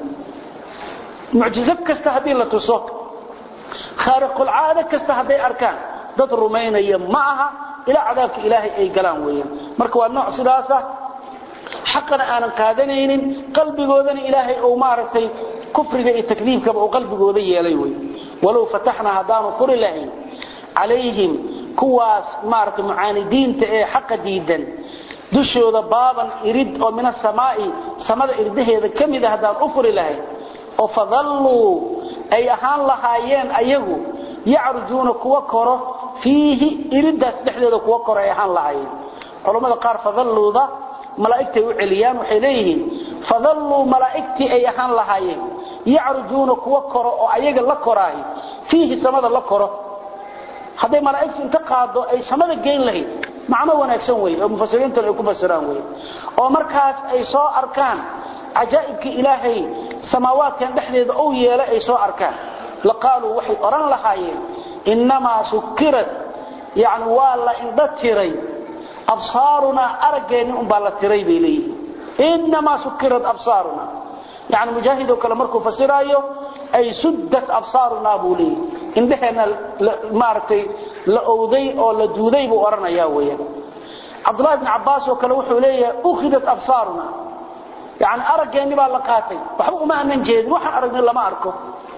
معجزة كاستهدين لتصوك خارق العادة كاستهدين أركان ضد الرومين معها إلى عذابك إلهي أي قلام ويا مركوا النوع سلاسة حقنا أنا قادنين قلبي قودن إلهي أو مارتي كفر التكذيب كبه قلبي قودي يليوي ولو فتحنا هدان فر الله عليهم كواس مارت معاندين تاي حق ديدا دشودا بابا يريد او من السماء سمد اردهيدا كميده هدان افر الله او فظلوا اي اهان لهايين ايغو يعرجون كوا كره فيه يرداس دخديدا كوا كره اي اهان لهايين علماء قار فظلوا ذا ملائكته وعليان وحيلين فظلوا ملائكتي اي اهان لهايين يعرجون كوا كره او ايغا لا كراي فيه سمده لا كره haday malaa'iktu inta qaado ay samada geyn lahayd macna wanaagsan way oo mufasiriinta ay ku basiraan way oo markaas ay soo arkaan ajaa'ibka ilaahay samaawaadkan dhaxdeeda oo yeela ay soo arkaan laqaalu waxay oran lahaayeen inma sukirat yani wala indatiray absaaruna argeeni um baa la tiray beelay inma sukirat absaaruna يعني مجاهد وكلا مركو فسرايو أي سدت أبصارنا بولي إندهنا مارتي لأوذي أو لدودي بورنا ياويا عبد الله بن عباس وكلا وحوليه أخذت أبصارنا يعني أرجعني باللقاتي وحبوا ما أن نجيد وحن أرجعني لما أركو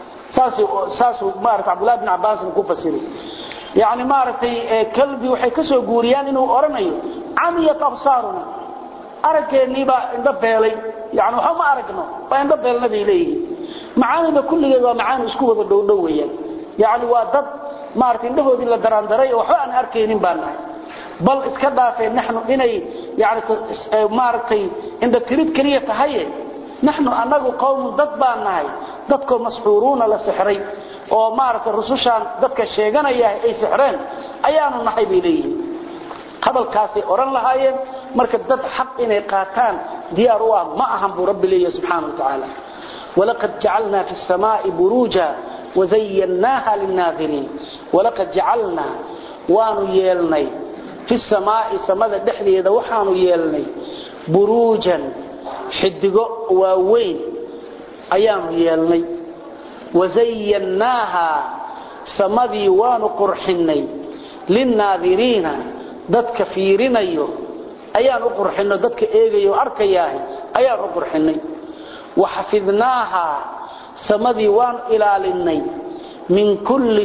ساسو مارت عبد الله بن عباس نكو فسري يعني مارتي كلبي وحيكسو قوريان إنه أرنيو عميت أبصارنا أرجعني بيلي يعني وحو ما أرقنا وإن بيلنا بإليه معاني كل جوا معاني اسكوه الدودوية يعني وادد مارتين دهود إلا دران دري وحو أن أركينين بانا بل اسكدا في نحن إني يعني مارتين عند تريد كريه تهيئ نحن أنه قوم ضد بانا ضدكم مسحورون لسحري ومارت الرسوشان ضدك الشيغان أي سحرين أيان النحي بإليه قبل كاسي أوران لهايين marka dad xaq inay qaataan diyaar u ah ma ahan bu rabbi leeyahay subhanahu wa ta'ala walaqad ja'alna fi as-samaa'i buruja wa zayyanaha lin-naadhirin walaqad ja'alna wa yeelnay fi as-samaa'i samada dhaxdeeda waxaanu yeelnay burujan xidigo waaweyn ayaanu yeelnay wa zayyanaha samadii waanu qurxinay lin-naadhirina dadka fiirinayo ayaan u qurxinay dadka eegayo arkayahay ayaan u qurxinay وحفظناها سمدي وان إلاليني من كل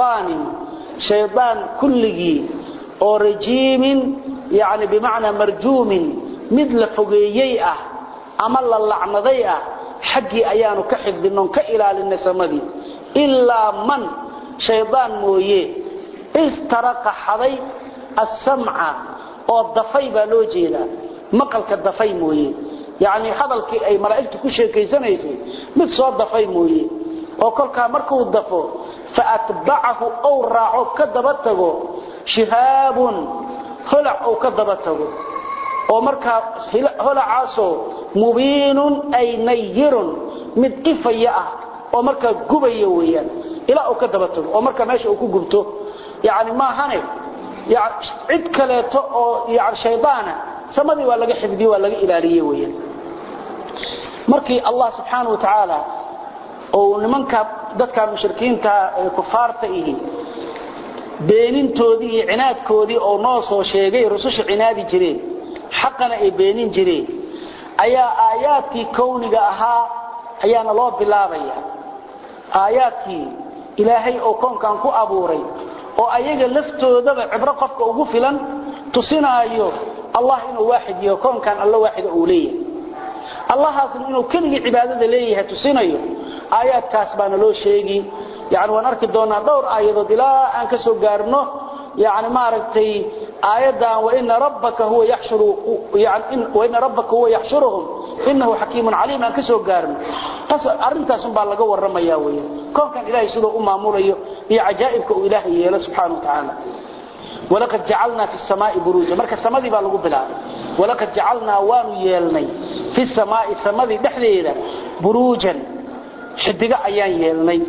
شيطان كله أو رجيم يعني بمعنى مرجوم مثل فقييئة أمال اللعنضيئة حقي أيانو كحفظنون كإلاليني سمدي إلا من شيطان مويه استرق حضي السمع أو الضفي بالوجينا مقلك الضفي مويه يعني حضلك أي ملائكة كل شيء كيسانيسي متصاد ضفي مويه oo kolka markuu dafo faatba'ahu aw raaco kadabatago shihaabun hula oo kadabatago oo marka hulacaaso mubiinun ay nayrun mid ifaya ah oo marka gubayo weeyaan ila oo kadabatago oo marka meesha uu ku gubto yaani ma hane yaani cid kaleeto oo yaani shaydaana samadii waa laga xifdiyo waa laga ilaaliyo weeyaan markii Allah subhanahu wa ta'ala oo nimanka dadka mushrikiinta ee kufaarta ihi beenintoodii iyo cinaadkoodii oo noo soo sheegay rususha cinaadi jireen xaqana ay beenin jireen ayaa aayaadkii kowniga ahaa ayaana loo bilaabaya aayaadkii ilaahay oo koonkan ku abuuray oo ayaga laftoodaba cibro qofka ugu filan tusinaayo Allah inuu waahid yahay koonkan Allah waahid uu leeyahay الله إنه كل عبادة ليه تسينيه آيات كاسبان لو شيء يعني ونرك دونا دور آيات دلا أنك سجارنه يعني ما ركتي آيات وإن ربك هو يحشر يعني وإن ربك هو يحشرهم إنه حكيم عليم أنك سجارنه أرنت سنبال لجو الرمياوية كان إلهي سلو موريه بعجائبك إلهي سبحانه وتعالى ولقد جعلنا في السماء بروجا مركز السماء دي بالغو بلا ولقد جعلنا وانو يلني في السماء السماء دي دخليده بروجا حدقه ايان يلني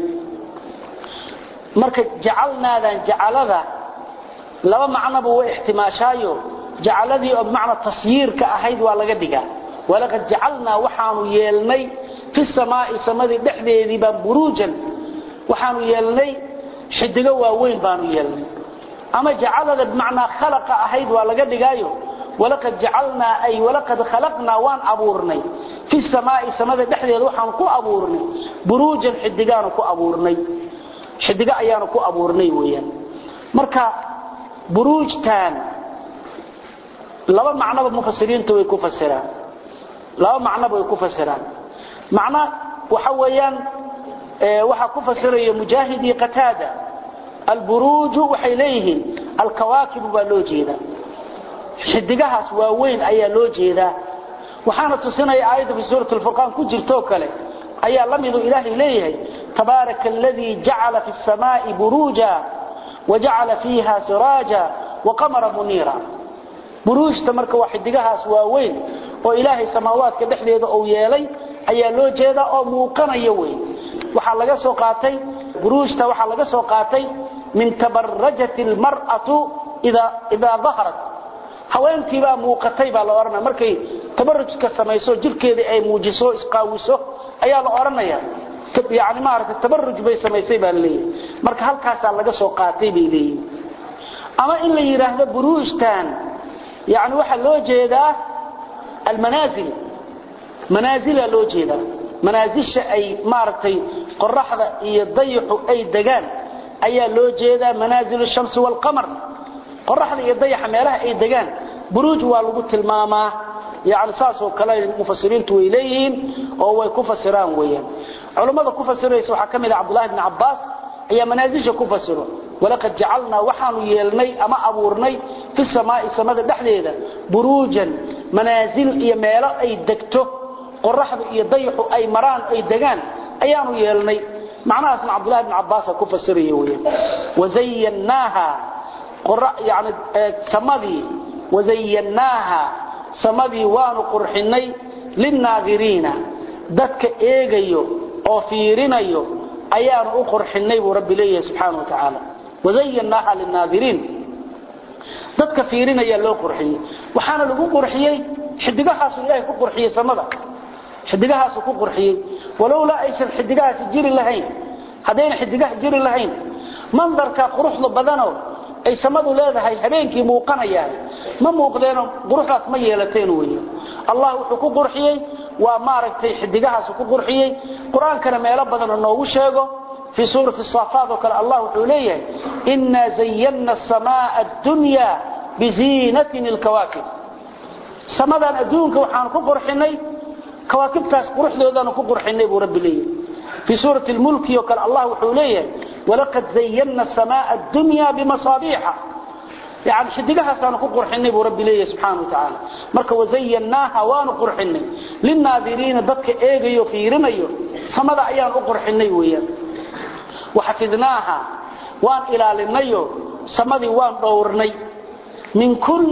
مركز جعلنا ذا جعلذا لو معنى بو احتماشايو جعلذي بمعنى تصيير كاهيد وا لغا دغا ولقد جعلنا وحانو يلني في السماء السماء دي دخليدي بروجا وحانو يلني حدقه واوين بانو يلني أما جعل هذا بمعنى خلق أحيد ولا قد جايو ولقد جعلنا أي ولقد خلقنا وان أبورني في السماء السماء دحدي روحان كو أبورني بروجا حدقان كو أبورني حدقا أيان كو أبورني ويان مركا بروج تان لو معنى بمفسرين توي كفسران لو معنى بكفسران معنى وحويان وحا كفسري مجاهدي قتاده البروج وحيليه الكواكب بالوجيده حدقهاس واوين ايا لو جيدا waxaana tusinaya aayada fi suurat al-furqan ku jirto kale ayaa lamidu ilaahi leeyahay tabarakalladhi ja'ala fis samaa'i buruja wa ja'ala fiha siraja wa qamara munira buruujta marka waa xidigahaas waaweyn oo ilaahay samaawaadka dhexdeeda oo yeelay ayaa loo jeeda oo muuqanaya weyn waxa laga soo qaatay buruujta waxa laga soo qaatay min tabarrajati al-mar'atu idha dhaharat haweentii baa muuqatay baa la oranaa markay tabarrujka sameeyso jirkeeda ay muujiso isqaawiso ayaa la oranayaa yaani ma aragtay tabarruj bay sameysay baa leeyahay marka halkaas laga soo qaatay bay leeyahay ama in la yiraahdo buruujtan yaani waxa loo jeedaa almanazil manazil loo jeedaa manazisha ay ma aragtay qorraxda iyo dayixu ay degaan ayaa loo jeedaa manazil ash-shams wal qamar qorraxda iyo dayaxa meelaha ay degaan buruuj waa lagu tilmaamaa yaani saasoo kale mufassiriintu way leeyihiin oo way ku fasiraan weeyaan culimada ku fasiraysa waxa kamid ah Abdullah ibn Abbas ayaa manazisha ku fasiro walaqad ja'alna waxaanu yeelnay ama abuurnay fi samaa'i samada dhaxdeeda buruujan manazil iyo meelo ay degto qorraxda iyo dayaxu ay maraan ay degaan ayaanu yeelnay macnahaas Abdullah ibn Abbas ku fasiraya weeyaan wazayyanaha يعني سمدي وزيناها سمدي وانو قرحني للناظرين ددك ايغيو او فيرينيو ايانو قرحني رب ليه سبحانه وتعالى وزيناها للناظرين ددك فيرينيا لو قرحي waxaana lagu qurxiyay xidigahaas Ilaahay ku qurxiyay samada xidigahaas ku qurxiyay walawla aysan xidigahaas jiri lahayn hadayna xidigaha jiri lahayn mandarka quruxda badano ay samadu leedahay habeenkii muuqanayaan ma muuqdeeno quruxdaas ma yeelateen weeyo Allah wuxuu ku qurxiyay waa maaragtay xidigahaas ku qurxiyay quraankana meelo badan noogu sheego fi suurati as-saafat kala Allah wuxuu leeyahay inna zayyana as-samaa'a ad-dunya bizinatin al-kawaakib samadan adduunka waxaan ku qurxinay kawaakibtaas quruxdoodana ku qurxinay buu rabbi leeyahay في سورة الملك يقول الله وحوليه ولقد زينا السماء الدنيا بمصابيح يعني حدقها سنقر حني برب ليه سبحانه وتعالى مركا وزيناها ونقر حني للناظرين ضدك ايغيو فيرنيو samada ayaan u qurxinay weeyaan وحفظناها وان إلالنيو سمدي وان دورني من كل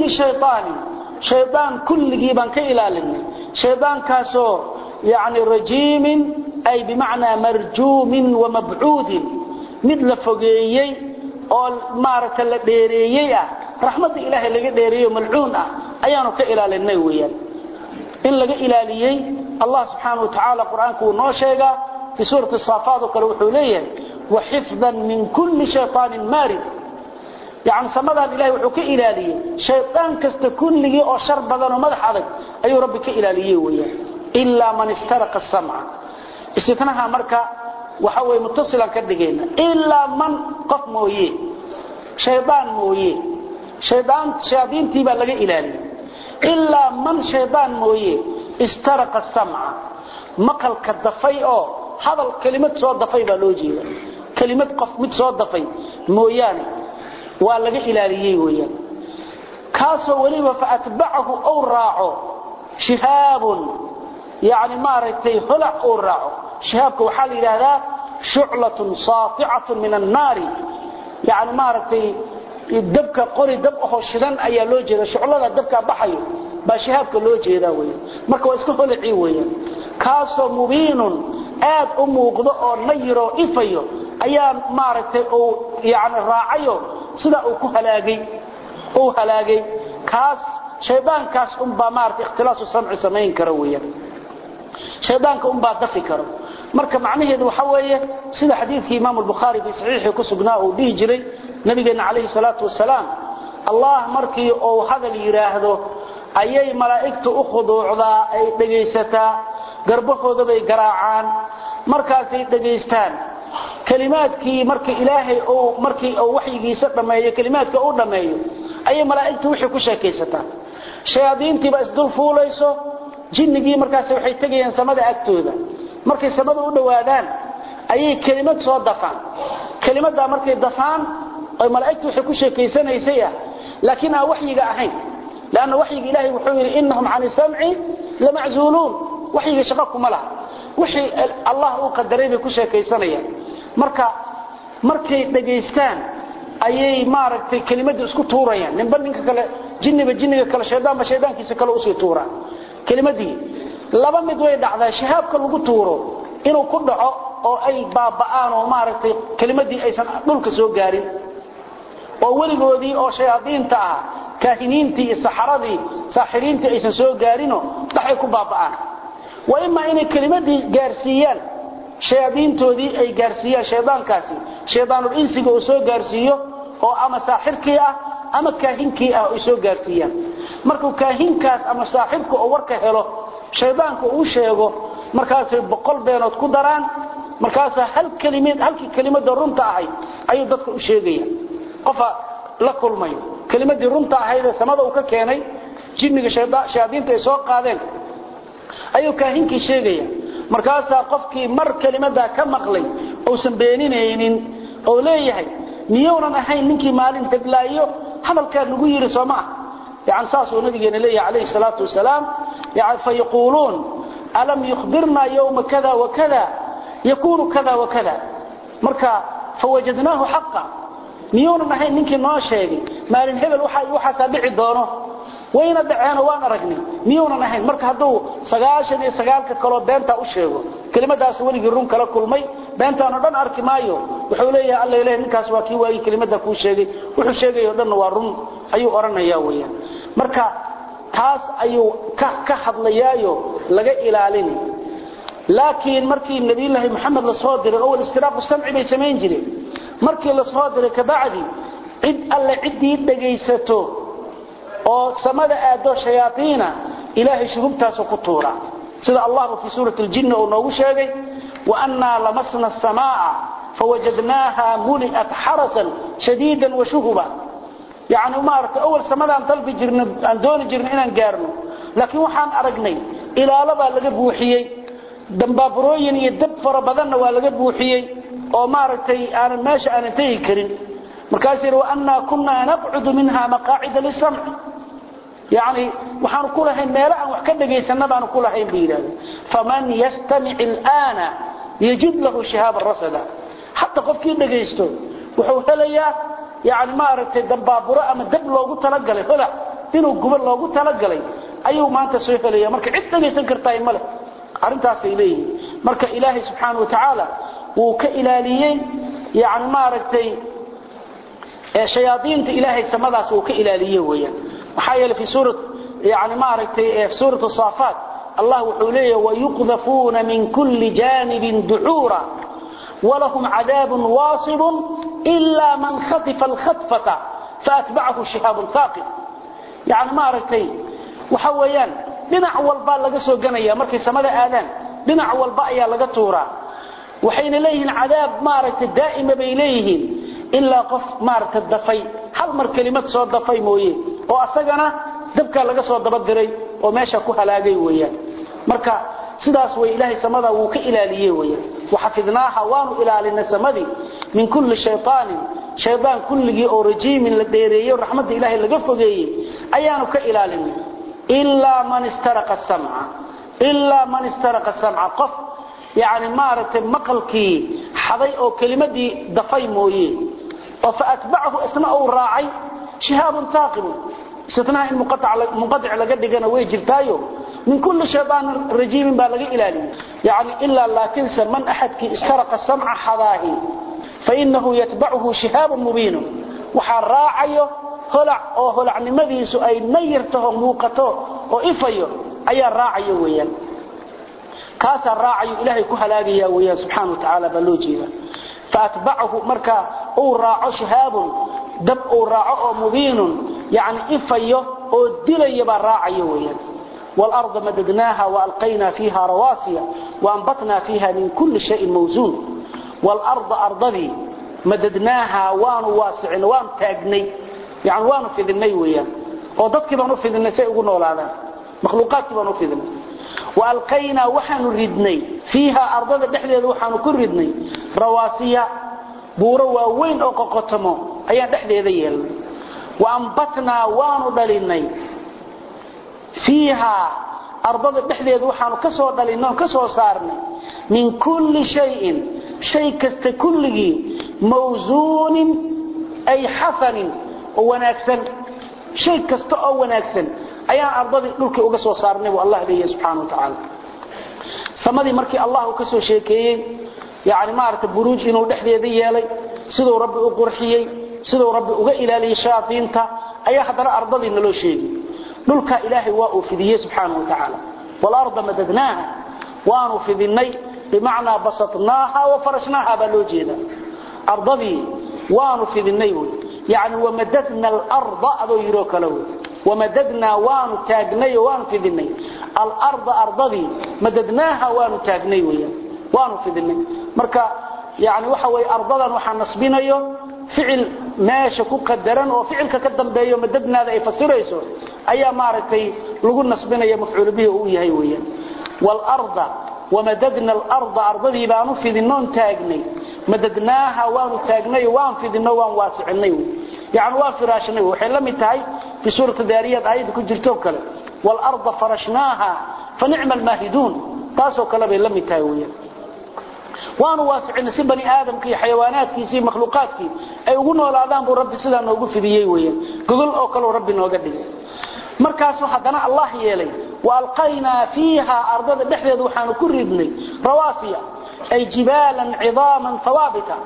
شيطان كل جيبان كإلالني شيطان كاسو يعني رجيم أي بمعنى مرجوم ومبعوث مثل فقيي أو مارك اللي رحمة إله اللي ديريه ملعون أيانو كإلالني ويان إن لقى إلاليي الله سبحانه وتعالى قرآن كونه شيئا في سورة الصافات وقالوا ليه وحفظا من كل شيطان مارد يعني سمدها الإله وحكي إلاليه شيطان كستكون لي أو شر بدن ومدح عليك أي ربك إلاليه وياه إلا من استرق السمع استثناها مركة وحوي متصلا كدقينا إلا من قف مويه شيطان مويه شياطين تيبا لغا إلاليه إلا من شيطان مويه استرق السمع مقل كالدفاي هذا الكلمة سوى الدفاي بالوجيه كلمة قف مد سوى الدفاي موياني ولغا إلاليه وياه كاسو وليبا فأتبعه أو راعه شهاب يعني مارتي هلع أو راعه شهابك وحال إلى هذا شعلة ساطعة من النار يعني مارتي الدبكة قري دبقه الشدان أي لوجه شعلة الدبكة بحيه بشهابك لوجه ذا وياه مركو اسكو هلعي وياه كاسو مبين aad u muuqdo oo nayro ifayo ayaa maaragtay oo yaani raacayo sida uu ku halaagay kaas shaydaankaas ba maaragtay ikhtilaasu samci sameyn karo weeyaan shaydaanka ba dafi karo marka macnaheedu waxa weeye sida xadiiskii Imam al-Bukhari fi sahihi ku sugnaa oo dhigi jiray nabigeena kaleey salaatu wasalaam Allah markii uu hadal yiraahdo ayay malaa'iktu u khuduucdaa ay dhageysataa garbahooda bay garaacaan markaas ay dhageystaan kalimaadkii markii ilaahay oo markii uu waxyigiisa dhameeyo kalimaadka uu dhameeyo ay malaa'iktu wixii ku sheekaysataa shayaadiintii ba isdul fuulayso jinnigii markaas waxay tagayaan samada agtooda markay samada u dhawaadaan ayay kalimad soo dafaan kalimada markay dafaan ay malaa'iktu wixii ku sheekaysanaysay laakiin aan waxyiga ahayn لأن وحي إلهي وحير إنهم عن السمع لمعزولون وحي شقاكم الله وحي الله قدرين كشة كيسانية مركي دقيستان أي ماركتي كلمة اسكو طورا يعني نبال منك كلا جن بجن كلا شيطان بشيطان كيسا كلا أسي طورا كلمة دي لابا مدوية دعنا شهاب كلا طورو إنو كدعو أو أي بابآن وماركتي كلمة دي أيسان نلك سوء قاري وولقو دي أو شياطين تاها كاهنينتي السحرادي ساحرينتي ايسان سو غارينو دحay ku baabaan وإما إن كلمة دي غارسيان شياطينتودي أي غارسيان شيطانكاسي شيطان الإنسي oo soo gaarsiyo oo ama saaxirkii ama kaahinkii oo soo gaarsiyan markuu kaahinkaas ama saaxirku oo warka helo shaydaanku uu sheego markaas boqol beenood ku daraan markaas halkii kelimada runta ahay ay dadku u sheegayaan qofa la kulmayo kalimadii runta ahayd samada uu ka keenay jinniga shayaadiinta ay soo qaadeen ayuu kaahinkii sheegaya markaas qofkii mar kalimada ka maqlay oo san beeninaynin oo leeyahay niyoonan ahayn ninkii maalin taglaayo hadalka lagu yiri Soomaa يعني ساسو نبينا ليه عليه الصلاة والسلام يعني فيقولون ألم يخبرنا يوم كذا وكذا يكون كذا وكذا مركا فوجدناه حقا ميون ما هي نينكي نو شيغي مالين هبل waxa sabici doono wayna dhaceen waana ragnay miyuuna ahayn marka haduu 99 kale beenta u sheego kelimadaas waliga run kala kulmay beentaana dhan arki maayo wuxuu leeyahay alla ilaahay ninkaas waa kii waayay kelimada ku sheegay wuxuu sheegay dhan waa run ayuu oranayaa weeyaan marka taas ayuu ka hadlayaayo laga ilaalin laakiin markii nabiyullaahi maxamed la soo diray oo istiraaqu samci bay sameyn jireen markii la soo diray ka bacdi cid alla cidii dhageysato oo samada aado shayaatiina ilaahay shubtaas ku tuura sida allah fi suurati al-jinn oo noogu sheegay wa anna lamasna as-samaa fawajadnaha muli'at harasan shadiidan wa shuhuba يعني ما أردت أول سمدان طلب جرنا أن دون جرنا إن نجارنا لكن وحن أرجني إلى لبا لجب وحيي دمبابروين يدب فربضنا ولجب وحيي أو ما أردت أنا ماشي أنا تيكرين مكاسر وأن كنا نقعد منها مقاعد للسمع يعني وحن كلها ميلا وحكنا جيسنا بان كلها بيلا فمن يستمع الآن يجد له شهاب الرصد حتى قفكي دغيستو wuxuu helayaa yaani ma aragtay dambaaburo ama dab loogu talagalay hola inuu gubal loogu talagalay ayuu maanta soo helaya marka cid dhageysan kartaa male arintaas ay leeyihiin marka ilaahi subhanahu wa ta'ala uu ka ilaaliyay yaani ma aragtay shayaadiinta ilaahi samadaas uu ka ilaaliyay weeyaan waxa yeelay fi suurad yaani ma aragtay suuratu saafat Allah wuxuu leeyahay wa yuqdafuna min kulli janibin duhura ولهم عذاب واصب إلا من خطف الخطفة فأتبعه شهاب ثاقب يعني ما رأيتي وحويان بنع والباء لقى سوقنيا مركي سمد آذان بنع والباء يا لقى تورا وحين إليهن عذاب ما رأيت دائما بإليهن إلا قف ما رأيت الدفي هل مر كلمة صوت دفي مويه وأسجنا دبك لقى صوت دبدري وماشى كوها لاقي وياه مركا sidaas way ilaahay samada uu ka ilaaliyay weeyaan waxafidnaaha waanu ilaalina samadi min kulli shaytaan kulligi oo rajiimin la dheereeyo rahmada ilaahay laga fogeeyay ayaanu ka ilaalinay illa man istaraqa sam'a qaf yaani maarata maqalki xaday oo kalimadii dafay mooyee oo faatba'ahu isma'u raa'ay shihabun taqib استثناء المنقطع لقد دغنا way jirtaayo من كل شيطان رجيم بالغ إلالي يعني إلا لكن من أحد استرق السمع حضاه فإنه يتبعه شهاب مبين وحراعيه هلع نمديس أي نيرته موقته وإفيه أي الراعي ويا كاس الراعي إلهي كهلاقي ويا سبحانه وتعالى بلوجيه فأتبعه مركا أو راع شهاب دب أو راع مبين يعني إفيه أو دلي براعي ويا والأرض مددناها وألقينا فيها رواسي وأنبتنا فيها من كل شيء موزون والأرض أرضي مددناها وانو واسع وان تاقني يعني وانو في ذني ويا وضدك بانو في ذني سيقولنا ولا هذا مخلوقات بانو في ذني وألقينا وحن ردني فيها أرض دحلية وحن كل ردني رواسي بوروا وين أقاقتمو أيان دحلية ذي وأنبتنا وانو دليني فيها أرض الدحلية وحن كسو دلينو كسو صارنا من كل شيء كست كله موزون أي حسن وناكسن شيء كست أو وناكسن أيان أرض الدلك وكسو صارنا والله ليه سبحانه وتعالى سمدي مركي الله كسو شيكيين يعني مارت بروج إنه دحلية ذي يالي سيدو ربي أقرحيي سيدو ربي أغئل لي شاطينتا أي حضر أرض إنه شيكي دلك إلهي واو في ذيه سبحانه وتعالى والأرض مددناها وانو في ذني بمعنى بسطناها وفرشناها بلوجينا أرضي وانو في ذني يعني ومددنا الأرض أبو يروك له ومددنا وانو تاقني وانو في ذني الأرض أرضي مددناها وانو تاقني وانو في ذني مركا يعني وحوي أرضا وحن نصبنا فعل ماشي ku qadaran oo ficilka ka dambeeyo madadnaada ay fasirayso ayaa maartay lagu nasbinayo mafcuul bihi uu yahay weeyaan wal arda wamadadna al arda ardadii baanu fidinnoon taagnay madadnaaha waanu taagnay waan fidinno waan waasicinay yaani waa firaashnay waxay la mid tahay fi suurta daariyad ayad ku jirto kale wal arda farashnaaha fa ni'mal mahidun taasoo kale bay la mid tahay weeyaan وأنا واسعين سي بني آدم كي حيوانات كي سي مخلوقات كي أي أقولنا الآدم بو ربي سيدا نوقف في ديي ويا قل أوكلوا ربي نوقف دي مركز وحدنا الله يلي وألقينا فيها أرضا دحلية وحان كردني رواسيا أي جبالا عظاما ثوابتا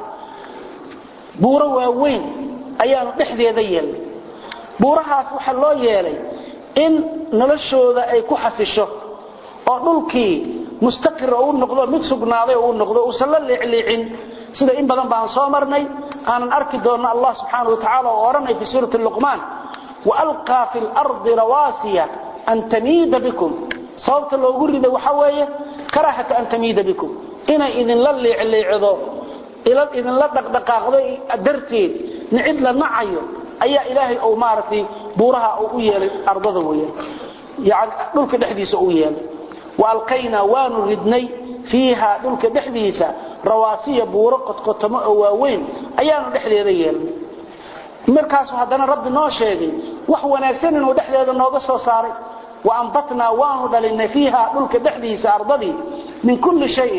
بوروا وين أيان دحلية يلي بورها سوحا الله يلي إن نلشو ذا أي كحسشو أرضلكي مستقر او نقدو mid sugnaaday oo noqdo oo sala leecin sida in badan baan soo marnay aan arki doono Allah subhanahu wa ta'ala oo oranay fi suurat al-luqman wa alqa fil ardi rawasiya an tamida bikum sawta loogu riday waxa weeye karahata an tamida bikum ina idin la leecido ila idin la dhaqdhaqaaqdo darteed nicid la nacayo ayaa ilaahay oo maartay buuraha oo u yeelay ardada weeye yaani dhulka dhaxdiisa oo yeelay وألقينا وان ردني فيها دلك دحديسة رواسية بورقة قطماء واوين أيان دحدي ريال مركز هذا رب ناشيغي وحو ناكسن ودحدي هذا النوغس وصاري وأنبتنا وان دلنا فيها دلك دحديسة أرضدي من كل شيء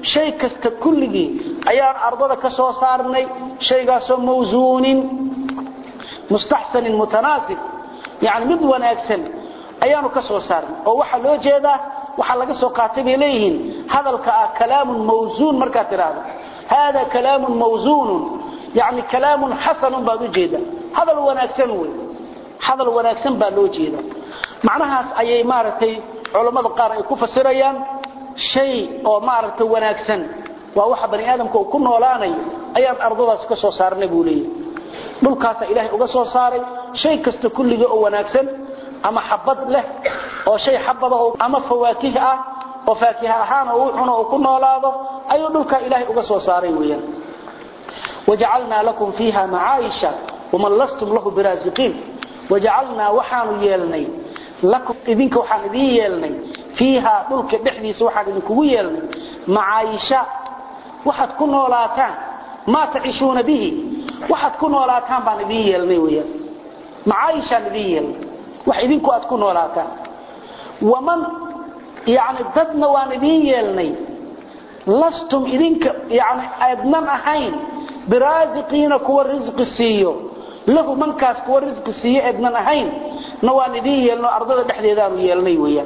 shay kasta kulligii ayaan ardada ka soo saarnay shaygaasoo mawzuunin mustahsanin mutanaasib yani mid wanaagsan ayaanu ka soo saarnay oo waxa loo jeedaa waxa laga soo qaatay bay leeyihiin hadalka kalaamun mawzuun marka tiraahdo hada kalaamun mawzuun yani kalaamun hasan baad u jeeda hadal wanaagsan way hadal wanaagsan baa loo jeeda macnahaas ayay maartay culimada qaar ay ku fasirayaan shay oo maartay wanaagsan waa waxa bani aadamku ku noolaanay ayaan ardadaas ka soo saarnay buu leeyahay dhulkaas ilaahay uga soo saaray shay kasta kulliga oo wanaagsan ama xabad leh oo shay xabada ama fawaakih ah oo faakiha ahaan oo cuno oo ku noolaado ayuu dhulka ilaahay uga soo saaray weeyaan waja'alna lakum fiha ma'aisha wama lastum lahu biraziqin waja'alna waxaanu yeelnay lakum idinka waxaan idin yeelnay fiha dhulka dhexdiisa waxaan idinku yeelnay ma'aisha waxaad ku noolaataan ma taishuna bihi waxaad ku noolaataan baan idin yeelnay weeyaan ma'aisha idin yeelnay wax idinku aad ku noolaataan waman يعني dadna waan idin yeelnay lastum idinka yani aadnan ahayn biraziqina kuwa rizqi siiyo lahu mankaas kuwa rizqi siiyo aadnan ahayn na waan idin yeelno ardada dhexdeedaan yeelnay weeyaan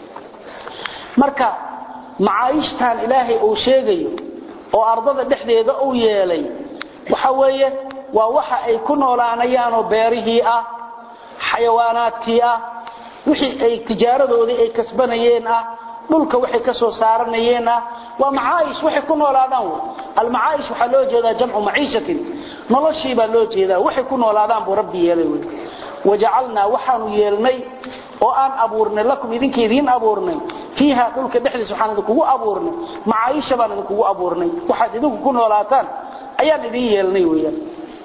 marka macaayishtan ilaahay uu sheegayo oo ardada dhexdeeda uu yeelay waxa weeye waa waxa ay ku noolaanayaan oo beerihii ah xayawaanaadkii ah wixii ay tijaaradoodii ay kasbanayeen ah dhulka waxay ka soo saaranayeen ah waa macaayish waxay ku noolaadaan al macaayish waxa loo jeedaa jamcu maciishatin noloshii baa loo jeedaa waxay ku noolaadaan buu rabbi yeelay waja'alna waxaanu yeelnay oo aan abuurnay lakum idinkeedin abuurnay fiha dhulka dhexdiisa waxaan idinku abuurnay macaayisha baan idinku abuurnay waxaad idinku ku noolaataan ayaan idin yeelnay weeyaan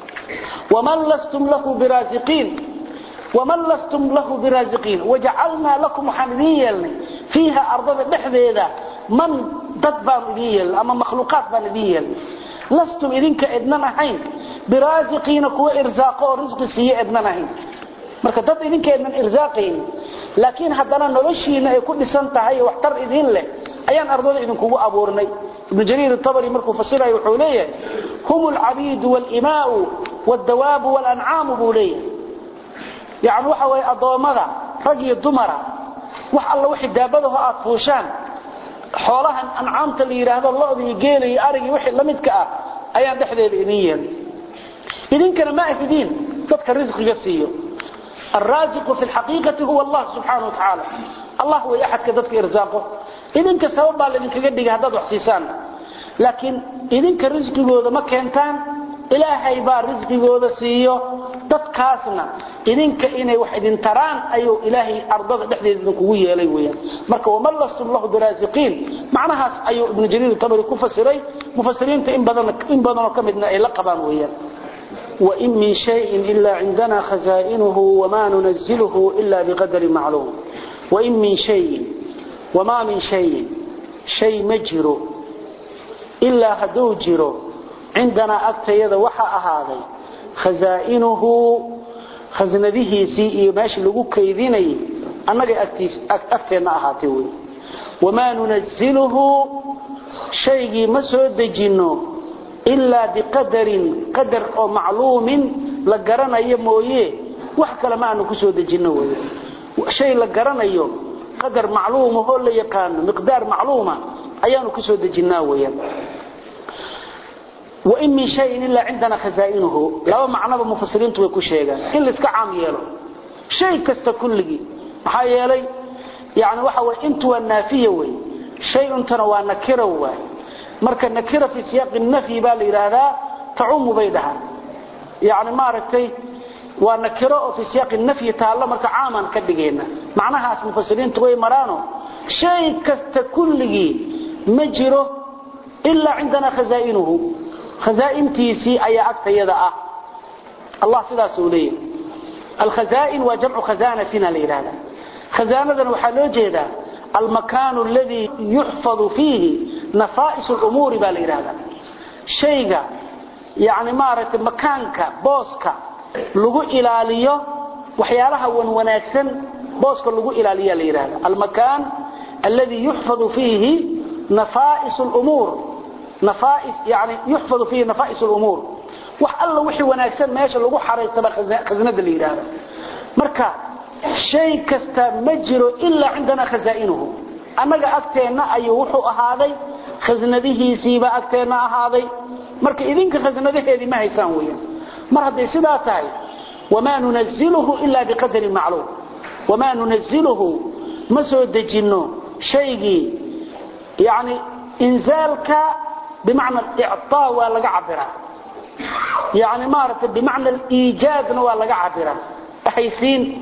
waman lastum lahu biraziqin ومن لستم له برازقين وجعلنا لكم حنيا فيها أرض دحديدا من دبان ديال أما مخلوقات بان ديال لستم إذنك إدننا حين برازقين كوا إرزاق ورزق سيء إدننا حين marka dad idinka idin irzaaqeen laakiin hadana noloshiina ay ku dhisan tahay waxtar idin leh ayaan ardada idin kugu abuurnay ibn jarir at-tabari markuu fasirayo wuxuu leeyahay humul abid wal imaa'u wad dawab wal an'am bulay يعني waxa way adoomada rag iyo dumara wax alla wixii daabadaha aad fuushaan xoolahan an'aamta la yiraahdo lo'dii geelay arigi wixii lamidka ah ayaan dhaxdeeda idin yeelay idinkana ma ahidin dadka rizqiga siiyo الرازق في الحقيقة هو الله سبحانه وتعالى الله هو أحد كذلك إرزاقه إذنك سوابا لذنك قدق هداد وحسيسان لكن إذنك رزقه هذا ما كانتان إلهي بار رزقه هذا سيئو dadkaasna idinka inay wax idin taraan ayu ilaahi ardada dhexdeeda ku yeelay weeyaan marka wama lastum lahu biraziqin macnahaas ayu ibn jarir tabari ku fasiray mufassiriinta in badan oo kamidna ay la qabaan weeyaan wa in min shay'in illa indana khazainuhu wa ma nunzilu illa biqadri ma'lum wa in min shay'in wa ma min shay'in shay majru illa hadu jiro indana agtayada waxa ahaaday خزائنه خزنده سي ماشي لو كيديني انغا اكتينا اهاتي وما ننزله شيء ما سو دجينو الا بقدر قدر او معلوم لا غرانايو مويه wax kale ma aanu ku soo dejino way shay la garanayo qadar macluum oo la yaqaan miqdaar macluuma ayaanu ku soo dejinaa weeyaan وإن من شيء إلا عندنا خزائنه لو معنى بمفسرين تويكو شيئا إلا اسكا عام يلو شيء كست كله محايا يعني وحوى انتوا النافية وي شيء تنوى نكرة وي مركا نكرة في سياق النفي بالإرادة تعوم بيدها يعني ما ركتي ونكرة في سياق النفي تعالى مركا عاما كدقينا معناها اسم مفسرين توي مرانو شيء كست كله مجره إلا عندنا خزائنه خزائنتيسي أي أكتيدا الله سيدا سوليه الخزائن وجمع خزانتنا لإلهنا خزانة وحلو جيدا المكان الذي يحفظ فيه نفائس الأمور بالإلهنا شيئا يعني مارت مكانك بوسك لغو إلاليه وحيالها ونكسن بوسك لغو إلاليه لإلهنا المكان الذي يحفظ فيه نفائس الأمور نفائس يعني يحفظ فيه نفائس الأمور وحالله وحي وناكسن ماشا لغو حريص تبا خزنة اللي يراد مركا شيء كستا مجر إلا عندنا خزائنه أنك أكتنا أي وحو أهاذي خزنده سيبا أكتنا أهاذي مركا إذنك خزنده هذه ما هي سانوية مرهد سداتاي وما ننزله إلا بقدر معلوم وما ننزله مسود جنو شيء يعني إنزالك بمعنى الإعطاء ولا عبره يعني مارت بمعنى الإيجاد ولا عبره أحيثين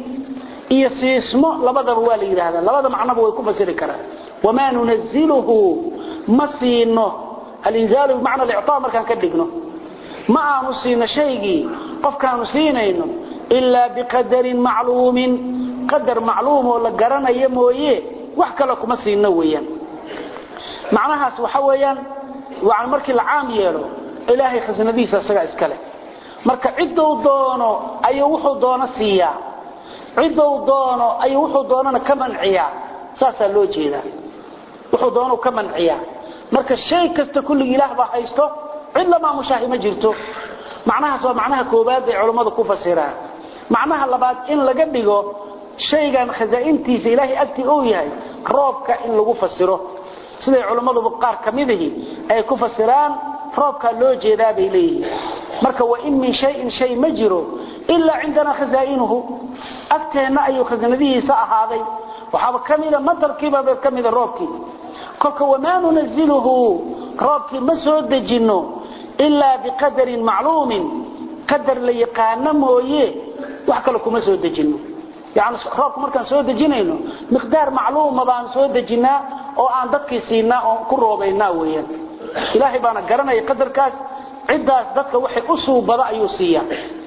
يسمو لبدا الوالي هذا لبدا معنى بو يكون فسر كره وما ننزله مسينه الإنزال بمعنى الإعطاء ما كان كدغنو ما نسينا شيء قف كانوا سينينه إلا بقدر معلوم قدر معلوم ولا غرانيه mooye wax kale kuma siino weeyaan macnahaas waxa weeyaan waa markii la caam yeelo ilaahay khasnadiisa isaga iskale marka cidoo doono ayuu wuxuu doono siiya cidoo doono ayuu wuxuu doonana ka manciya saasa loo jeeda wuxuu doono ka manciya marka shay kasta kulli ilaah ba haysto cid lama mushahima jirto macnahaas waa macnaha koobaad ee culimadu ku fasiraan macnaha labaad in laga dhigo shaygan khazaa'intiisa ilaahay agti oo yahay roobka in lagu fasiro sida culimadu qaar kamidii ay ku fasiraan roobka loo jeedaa bay leeyihiin marka wa in min shay'in shay majru illa indana khazaa'inuhu agteena ayu khazanadiisa ahaaday waxa kamida madarkiiba kamida roobkii kolka wama nunziluhu roobkii ma soo dejino illa biqadarin ma'luumin qadar la yaqaana mooye wax kale kuma soo dejino يعني روبك markaan soo dejinayno miqdaar macluum baan soo dejinaa oo aan dadkii siinaa oo ku roobaynaa weeyaan ilaahay baana garanay qadarkaas cidaas dadka waxay u suubada ayuu siiya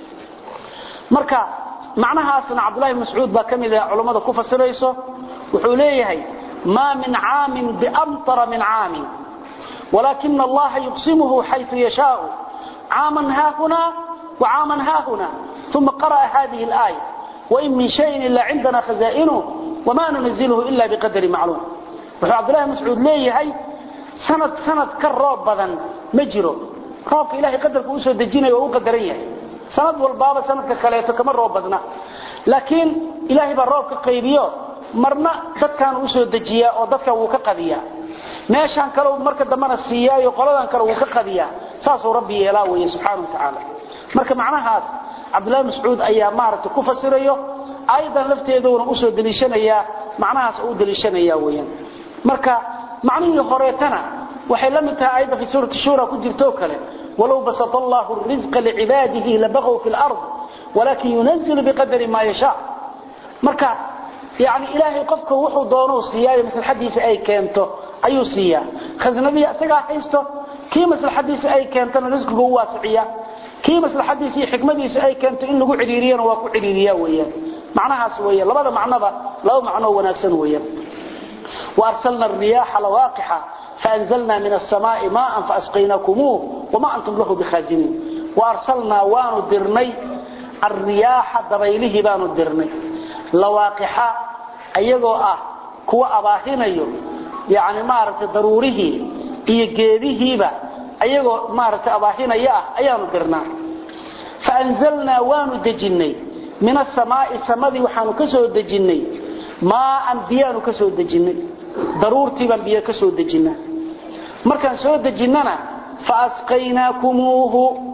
marka macnahaasna Abdullah ibn Mas'ud ba kamida culimada ku fasirayso wuxuu leeyahay ma min aamin bi amtara min aamin walakin Allah yuqsimuhu haythu yashaa aaman haahuna wa aaman haahuna thumma qara hadhihi al-ayah وإن من شيء إلا عندنا خزائنه وما ننزله إلا بقدر معلوم وحو عبد الله مسعود ليه هاي سنة كالروب بدن مجره روبك إلهي قدرك أسوى دجينه وقدريه سنة والبابا سنة كالكاليته كمان روب بدنا لكن إلهي بالروبك قيبيه مرنا دad كان أسوى دجيه وددك وكقضيه ماشان كلو مركز دمنا السياء وقلدان كلو وكقضيه ساسو ربي يلاوي سبحانه وتعالى marka macnahaas Abdullah Mas'ud ayaa maarta ku fasirayo aydan lafteeduna u soo dalishanaya macnahaas uu dalishanaya weeyaan marka macnihi horeetana waxay la mid tahay ayda fi suurati shura ku jirto kale walaw basatallahu ar-rizqa li'ibadihi labaghaw fil ard walakin yunzilu biqadri ma yasha marka yaani ilaahi qofka wuxuu doono siiyay maslaxadiisa ay keento ayuu siiya khaznadii asaga haysto kii maslaxadiisa ay keentana rizqigu waa waasiya كي مصلحتي حكمتي أي كانت إنه عريريا وكو عريريا ويا معناها سويا لبدا معناه لو معناه وناكسن ويا وأرسلنا الرياح لواقحة فأنزلنا من السماء ماء فأسقيناكموه وما أنتم له بخازنين وأرسلنا وانو درني الرياح دبيله بانو درني لواقحة أيضا كوا أباهين يعني مارت ضروره إيجاده با أيغو مارت أباهين أيانو درنا فأنزلنا وانو دجني من السماء سمدي وحانو كسو دجني ما أنبيانو كسو دجني ضرورتي بانبيا كسو دجنا مركان سو دجننا فأسقيناكموه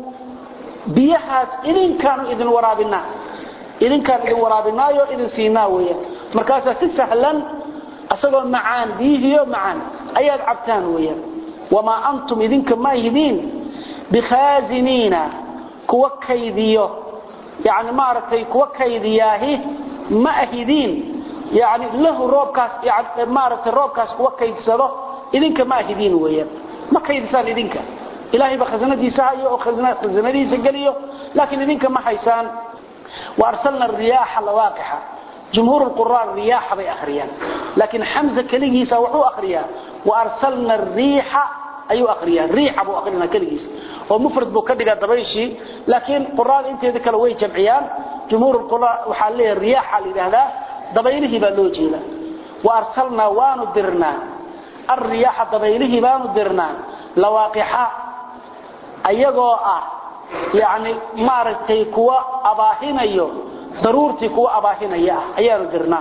بيحاس إذن كانوا إذن ورابنا يو إذن سيناوية مركاسا سسهلا أسقوا معان بيهيو معان أياد عبتان ويا وما أنتم إذنك ما يهدين بخازنين كوكيديو يعني ما رتي كوكيدياه ما أهدين يعني له روبكاس يعني ما رتي روبكاس كوكيدسده إذنك ما يهدين ويا ما كيدسان إذنك إلهي بخزنة دي ساعية أو خزنة دي سجليه لكن إذنك ما حيسان وأرسلنا الرياح لواقحة جمهور القراء الرياح بأخريان لكن حمزة كليجي سوحوا أخريان وأرسلنا الريح أيو أخريان ريح أبو أخرينا كليجي ومفرد بكدقة دبيشي لكن قراء انت ذكر وي جمعيان جمهور القراء وحاليه الرياح لهذا دبيله بلوجينا وأرسلنا وندرنا الرياح دبيله بان درنا لواقح ايغو يعني مارتي كوا اباهينيو ضرورتي كوا اباهينيا ايان درنا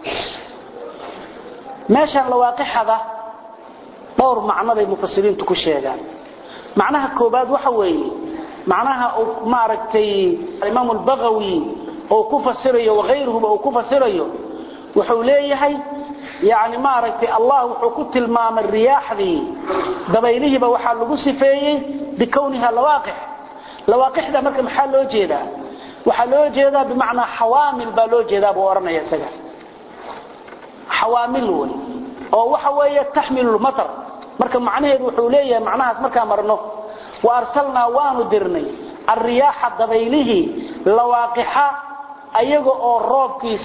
ماشان لواقحده دور معنى المفسرين ku sheegaan macnaha koobaad waxa weeye macnaha maaragtay Imam al-Baghawi oo ku fasirayo waqayruhu oo ku fasirayo wuxuu leeyahay yaani maaragtay Allah wuxuu ku tilmaamay riyaaxdii dabaylihiba waxa lagu sifeeyay bikowniha lawaqixda marka maxaa loo jeedaa waxa loo jeedaa bimaana hawaamil ba loo jeedaa boo oranaya isaga hawaamil oo waxa weeye tahmilul matar marka macnaheedu wuxuu leeyahay macnahaas marka marno wa arsalna waanu dirnay ar-riyaaha dabaylihi lawaqiha ayaga oo roobkii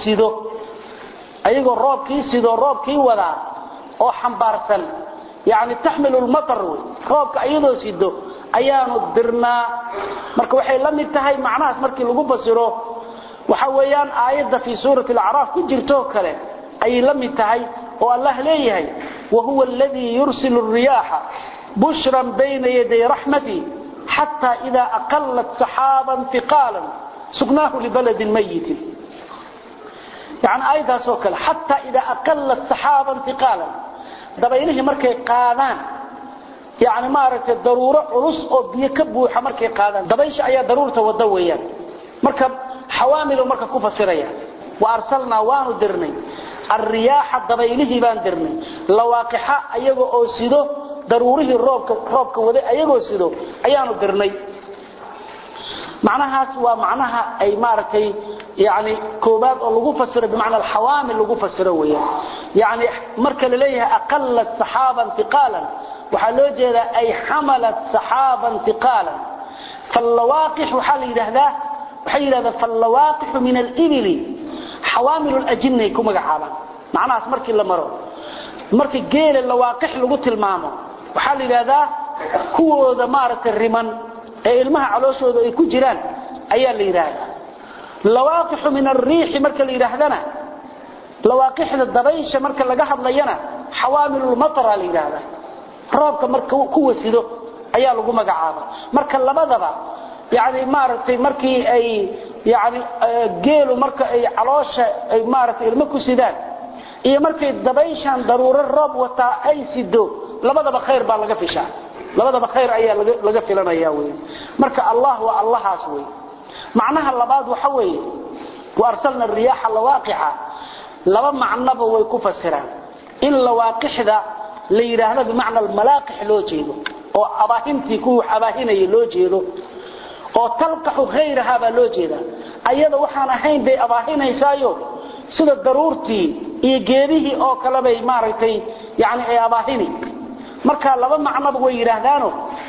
sido roobkii wada oo xambaarsan yaani tahmilul matar roobka ayadoo sido ayaanu dirnaa marka waxay la mid tahay macnahaas markii lagu fasiro waxa weeyaan aayada fi suurati al-a'raf ku jirto kale ay la mid tahay oo Allah leeyahay وهو الذي يرسل الرياح بشرا بين يدي رحمته حتى إذا أقلت سحابا ثقالا سقناه لبلد ميت يعني أيضا سوكل حتى إذا أقلت سحابا ثقالا دبينه مركي قادان يعني مارك الضرورة رسق بيكبوح مركي قادان دبيش أي ضرورة ودويا مركب حوامل ومركب كوفة سرية وأرسلنا وانو درني الرياح دبيله بان درني لواقحة أيغو أو سيدو ضروره الروبك وذي أيغو سيدو أيانو درني معناها سوى معناها أي ماركي يعني كوبات اللغو فسر بمعنى الحوامل اللغو فسروية يعني مركل إليها أقلت سحابا ثقالا وحلوجه أي حملت سحابا ثقالا فاللواقح وحال هذا وحيل هذا فاللواقح من الإبل حوامل الأجنة كما قحابا معناها مركي لمرو مركي جيل اللواقح لغو تلمامو وحال هذا كو ذا مارك الرمان أي المها علوشو ذا يكو جيران أيها اللي يراهد اللواقح من الريح مركي اللي يراهدنا لواقح الضبيش مركي اللي قحب لينا حوامل المطر اللي يراهد روبك مركي كو سيدو أيها لغو مقعابا مركي اللبضبا يعني مارتي مركي أي يعني جيلو مركي أي علوشة أي مارتي المكو سيدان إيه مركي الضبيشان ضرور الرب وطا أي سيدو لبضبا خير بان لغا فيشان لبضبا خير أيها لغا فيلان أيهوي مركي الله والله أسوي معناها اللباد وحوي وأرسلنا الرياح اللواقحة لبا معنبا ويكوفا السران إن لواقح ذا ليراهنا بمعنى الملاقح لو جيدو أو أباهنتي كوح أباهني لو جيدو oo talqaxu غيرها ba loo jeeda ayada waxaan ahayn bay abaahinaysayo sida daruurtii iyo geedihii oo kala bay maartay yaani ay abaahini marka laba macno way yiraahdaan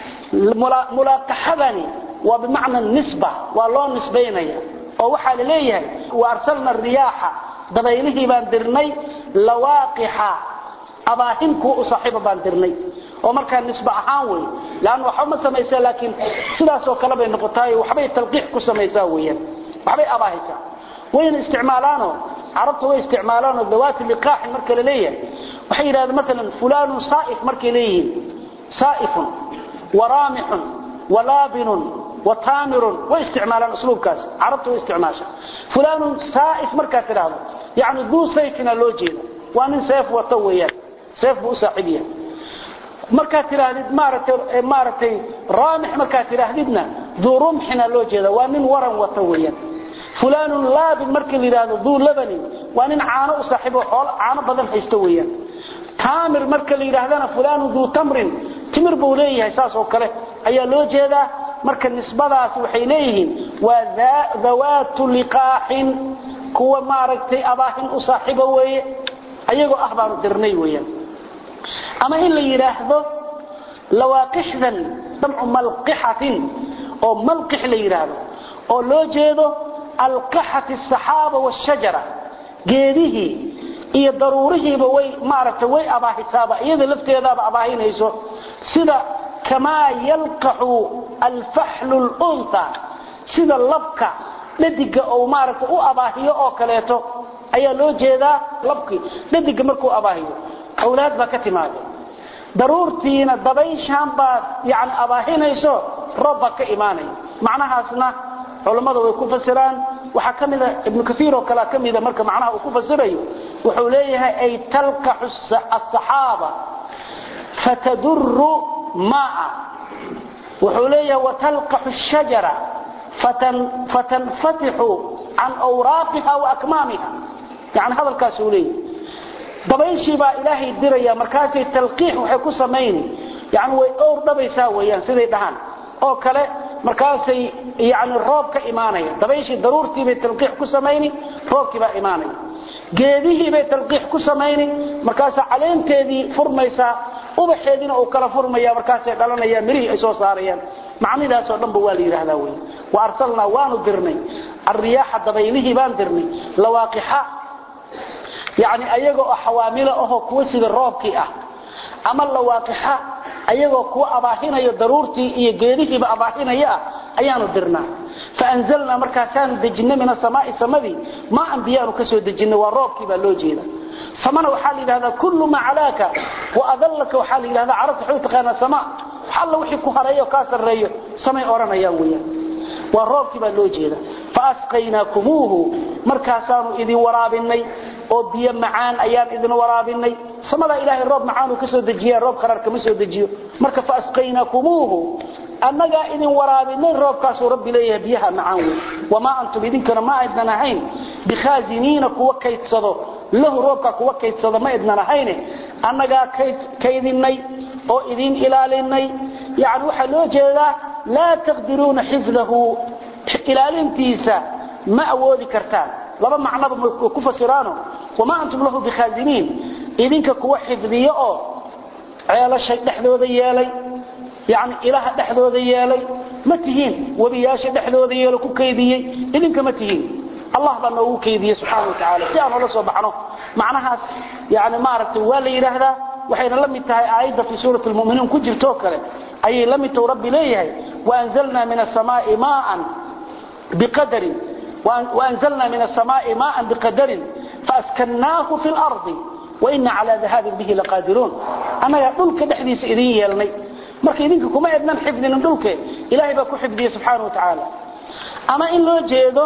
mulaqahadani wa bimaana nisba wa loo nisbeynaya oo waxa la leeyahay wa arsalna ar-riyaha dabaylihi baan dirnay lawaqiha abaahinku u saaxiib baan dirnay oo marka nisba ahaan way laan waxa ma sameeyay laakiin sidaas oo kala bay noqotay waxbay talqiix ku sameeyay weeyaan waxbay abaahaysa وين استعمالانه عربته way isticmaalaan dawaat liqaax marka la leeyahay waxay yiraahdaan mesela fulan saa'if marka leeyahay saa'if ورامح ولابن وتامر واستعمالان اسلوبكاس عربته استعماشه فلان سائف marka tiraado يعني ذو سيفنا loo jeedo waa nin sayf wato weeyaan sayf buu saaxibiya marka tiraadid maartay raamix marka tiraadidna ذو رمحنا loo jeedo waa nin waran wato weeyaan فلان لابن marka liiraado ذو لبن waa nin caano u saaxibo xool caano badan haysto weeyaan تامر marka liiraadana فلان ذو تمر timir buu leeyahay saas oo kale ayaa loo jeedaa marka nisbadaas waxay leeyihiin waa dawaatu liqaahin kuwa maaragtay abaahin u saaxibo weeye ayagoo ahbaaru dirnay weeyaan ama in la yiraahdo lawaqihdan dam'u malqihatin oo malqih la yiraahdo oo loo jeedo alqahati as-sahaba wash-shajara geedihi iyo daruurihiiba way maaragtay way abaahisaaba iyada lafteedaaba abaahinayso sida kama yalqahu al-fahlu al-untha sida labka ladiga oo maaragtay u abaahiyo oo kaleeto ayaa loo jeedaa labki ladiga markuu abaahiyo awlaad ba ka timaado daruurtiina dabayshan baad yani abaahinayso roob ka iimaanay macnahaasna culimadu way ku fasiraan waxa kamida ibn kathir oo kala kamida marka macnaha uu ku fasirayo wuxuu leeyahay ay talqahu as-sahaba fatadurru ma'a wuxuu leeyahay wa talqahu ash-shajara fatanfatihu an awraqiha wa akmamiha yani hadalkaas uu leeyahay dabayshii baa ilaahay diraya markaasay talqiix waxay ku sameeyeen yani way oor dhabaysaa weeyaan siday dhahan oo kale markaasay yani roob ka iimaanaya dabayshii daruurtii bay talqiix ku sameeyeen roobkii baa iimaanaya geedihii bay talqiix ku sameeyeen markaas caleenteedii furmaysa ubaxeedina oo kala furmaya markaasay dhalanaya mirihi ay soo saarayaan macnidaas oo dhanba waa la yiraahdaa weey wa arsalna waanu dirnay ar-riyaha dabaylihi baan dirnay lawaaqiha يعني ايغو حوامل او كو سيده روبكي اما لواقحه ايغو كو اباهينيو ضرورتي iyo geedihiiba abaahinaya ayaanu dirnaa faanzalna markaasan dejinna min samaa'i samadi ma anbiyaanu ka soo dejinna waa roobkii baa loo jeeda samana waxa la yiraahdaa kullu ma alaka wa adallaka waxa la yiraahdaa arabta xuu taqaana samaa xalla wixii ku hareeyo ka sareeyo samay oranayaan weeyaan waa roobkii baa loo jeeda faasqaynakumuhu markaasaanu idin waraabinay oo biyo macaan ayaan idin waraabinay samada ilaahay roob macaan uu ka soo dejiyaa roob qarar kama soo dejiyo marka faasqaynakumuhu annaga idin waraabinay roobkaas oo rabbi leeyahay biyaha macaan wama antum idinkana ma aydna ahayn bikhaziniina kuwa kaydsado lahu roobka kuwa kaydsado ma aydna ahayn annaga kaydinay oo idin ilaalinay yaani waxa loo jeedaa la taqdiruna hifdhahu ilaalintiisa ma awoodi kartaan laba macnaba ku fasiraano wama antum lahu bikhazinin idinka kuwa xifdiyo oo ceelashay dhaxdooda yeelay yaani ilaaha dhaxdooda yeelay ma tihiin wabiyaasha dhaxdooda yeelo ku kaydiyay idinka ma tihiin allah baa noo kaydiyay subhanahu wa ta'ala si aan la soo baxno macnahaas yaani ma aragtay waa la yiraahdaa waxayna la mid tahay aayada fi suurat al-mu'minun ku jirto kale ay la mid tahay rabbi leeyahay wa anzalna minas samaa'i maa'an biqadri وأنزلنا من السماء ماء بقدر فأسكناه في الأرض وإن على ذهاب به لقادرون أنا يقولك دحديث إذن يلني مركا إذنك كما يدنان حفظنا ندولك إلهي باكو حفظه سبحانه وتعالى أما إن لو جيده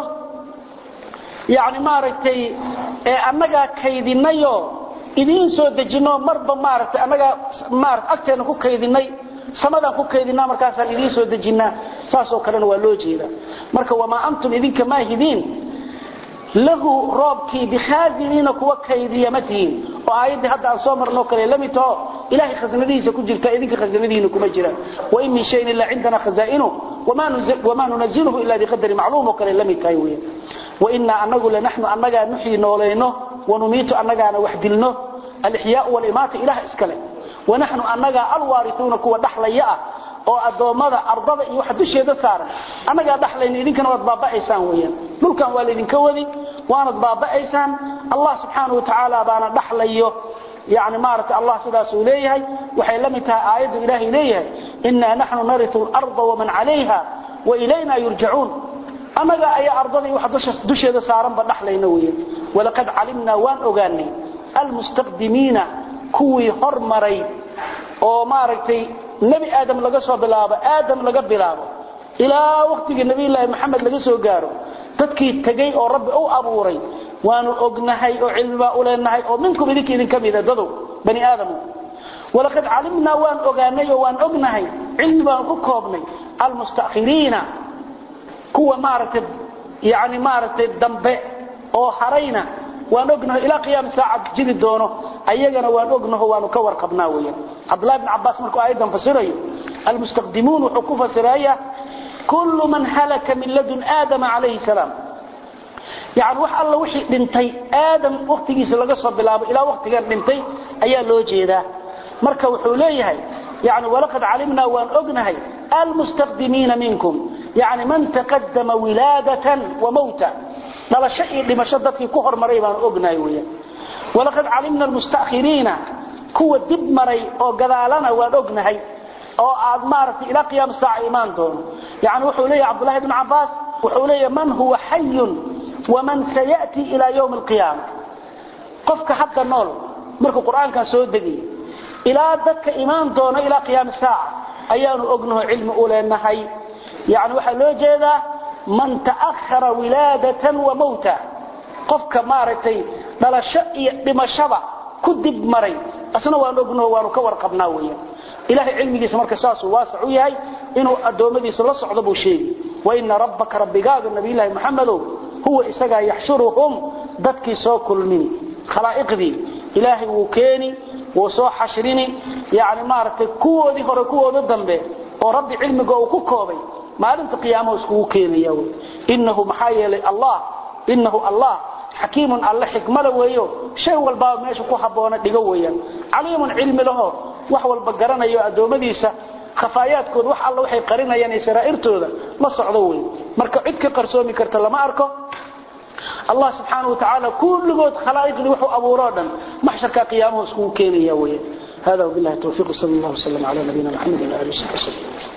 يعني ما رأيتي أنك كيدنيو إذن سوى دجنو مربا ما رأيتي أنك ما رأيت أكتر أنكو كيدني samadan ku kaydina markaasaan idin soo dejinaa saasoo kale waa loo jeeda marka wama antum idinka ma hidin lahu rabki bikhazinin kuwa kaydiyamatiin oo aayada hadda aan soo marno kale lamito ilaahi khaznadiisa ku jirta idinka khaznadiina kuma jira wa in min shay'in illa indana khazainu wama nunzilu illa biqadri ma'lum kale lamito weey wa inna anagu la nahnu anaga nuhyi nooleeno wa numitu anaga wahdilno al-ihya wal imat ilaah iskale ونحن أننا الوارثون كوا دحليا أو أدومدا أرضا يوحد الشيء صار أننا دحلين إذن كانوا بابا إنسان ويا ملكا والدين كودي وأنا بابا إنسان الله سبحانه وتعالى بانا دحليه يعني مارت الله سدا سوليه وحيلمتها آيات إله إليه إنا نحن نرث الأرض ومن عليها وإلينا يرجعون أننا أي أرضا يوحد الشيء صار بدحلين ويا ولقد علمنا وان أغاني المستقدمين kuwii hormaray oo maaragtay nabi aadam laga soo bilaabo aadam laga bilaabo ilaa waqtiga nabi ilaahi maxamed laga soo gaaro dadkii tagay oo rabbi uu abuuray waanu ognahay oo cilmiba u leenahay oo minkum idin kamida dadu bani aadam walaqad alimna waan ogaanay oo waan ognahay cilmiba ku koobnay almustakhirina kuwa maaragtay yaani maaragtay dambe oo harayna waan ognahay ila qiyaam saacad jiri doono ayagana waan ognahay waanu ka warqabnaa weeyaan Abdullah ibn Abbas markuu aydan fasirayo almustaqdimun wuxuu fasiraya kullu man halaka min ladun adam alayhi salam yaani wax alla wixii dhintay aadam waqtigiisa laga soo bilaabo ila waqtigan dhintay ayaa loo jeedaa marka wuxuu leeyahay yaani walaqad alimna waan ognahay almustaqdimin minkum yaani man taqaddama wiladatan wa mauta dala shay dhimasho dadkii ku hormaray baan ognahay weeyaan walaqad alimna almustakhirina kuwa dib maray oo gadaalana waan ognahay oo aad maartay ila qiyaam saa'a iimaan doon yaani wuxuu leeyahay Abdullah ibn Abbas wuxuu leeyahay man huwa hayyun wa man sayati ila yawm alqiyamah qofka hadda nool markuu quraanka soo degay إلى ذلك إيمان دون إلى قيام الساعة أيان أقنه علم أولى النهي يعني وحلو جيدا من تأخر ولادة وموتا قفك مارتي بلا شيء بما شبع كدب مري أصلا وأنقنه وأنكور قبناويا إلهي علمي سمرك ساس واسع وياي إنه أدومدي سلص عضبو شيء وإن ربك رب قاد النبي الله محمد هو إسقى يحشرهم ضدك سوكل مني خلائق ذي إلهي وكيني وسو حشريني يعني مارتي كودي هركو ضدنبه ورب علمك وكوكوبي ما لم قيامه اسكو كيني يوم إنه محايل الله إنه الله حكيم الله حكمه ويو شيء والبا ماشي ku haboona dhigo weeyaan caliimun cilmi laho wax walba garanayo adoomadiisa khafaayaadkood wax alla waxay qarinayaan israa'irtooda ma socdo weey marka cid ka qarsoomi karta lama arko Allah subhanahu wa ta'ala kulligood khalaa'iqdi wuxuu abuurodan mahsharka qiyaamaha isku keenaya weey hada billahi tawfiq sallallahu alayhi wa sallam ala nabiyina muhammad wa alihi wa sahbihi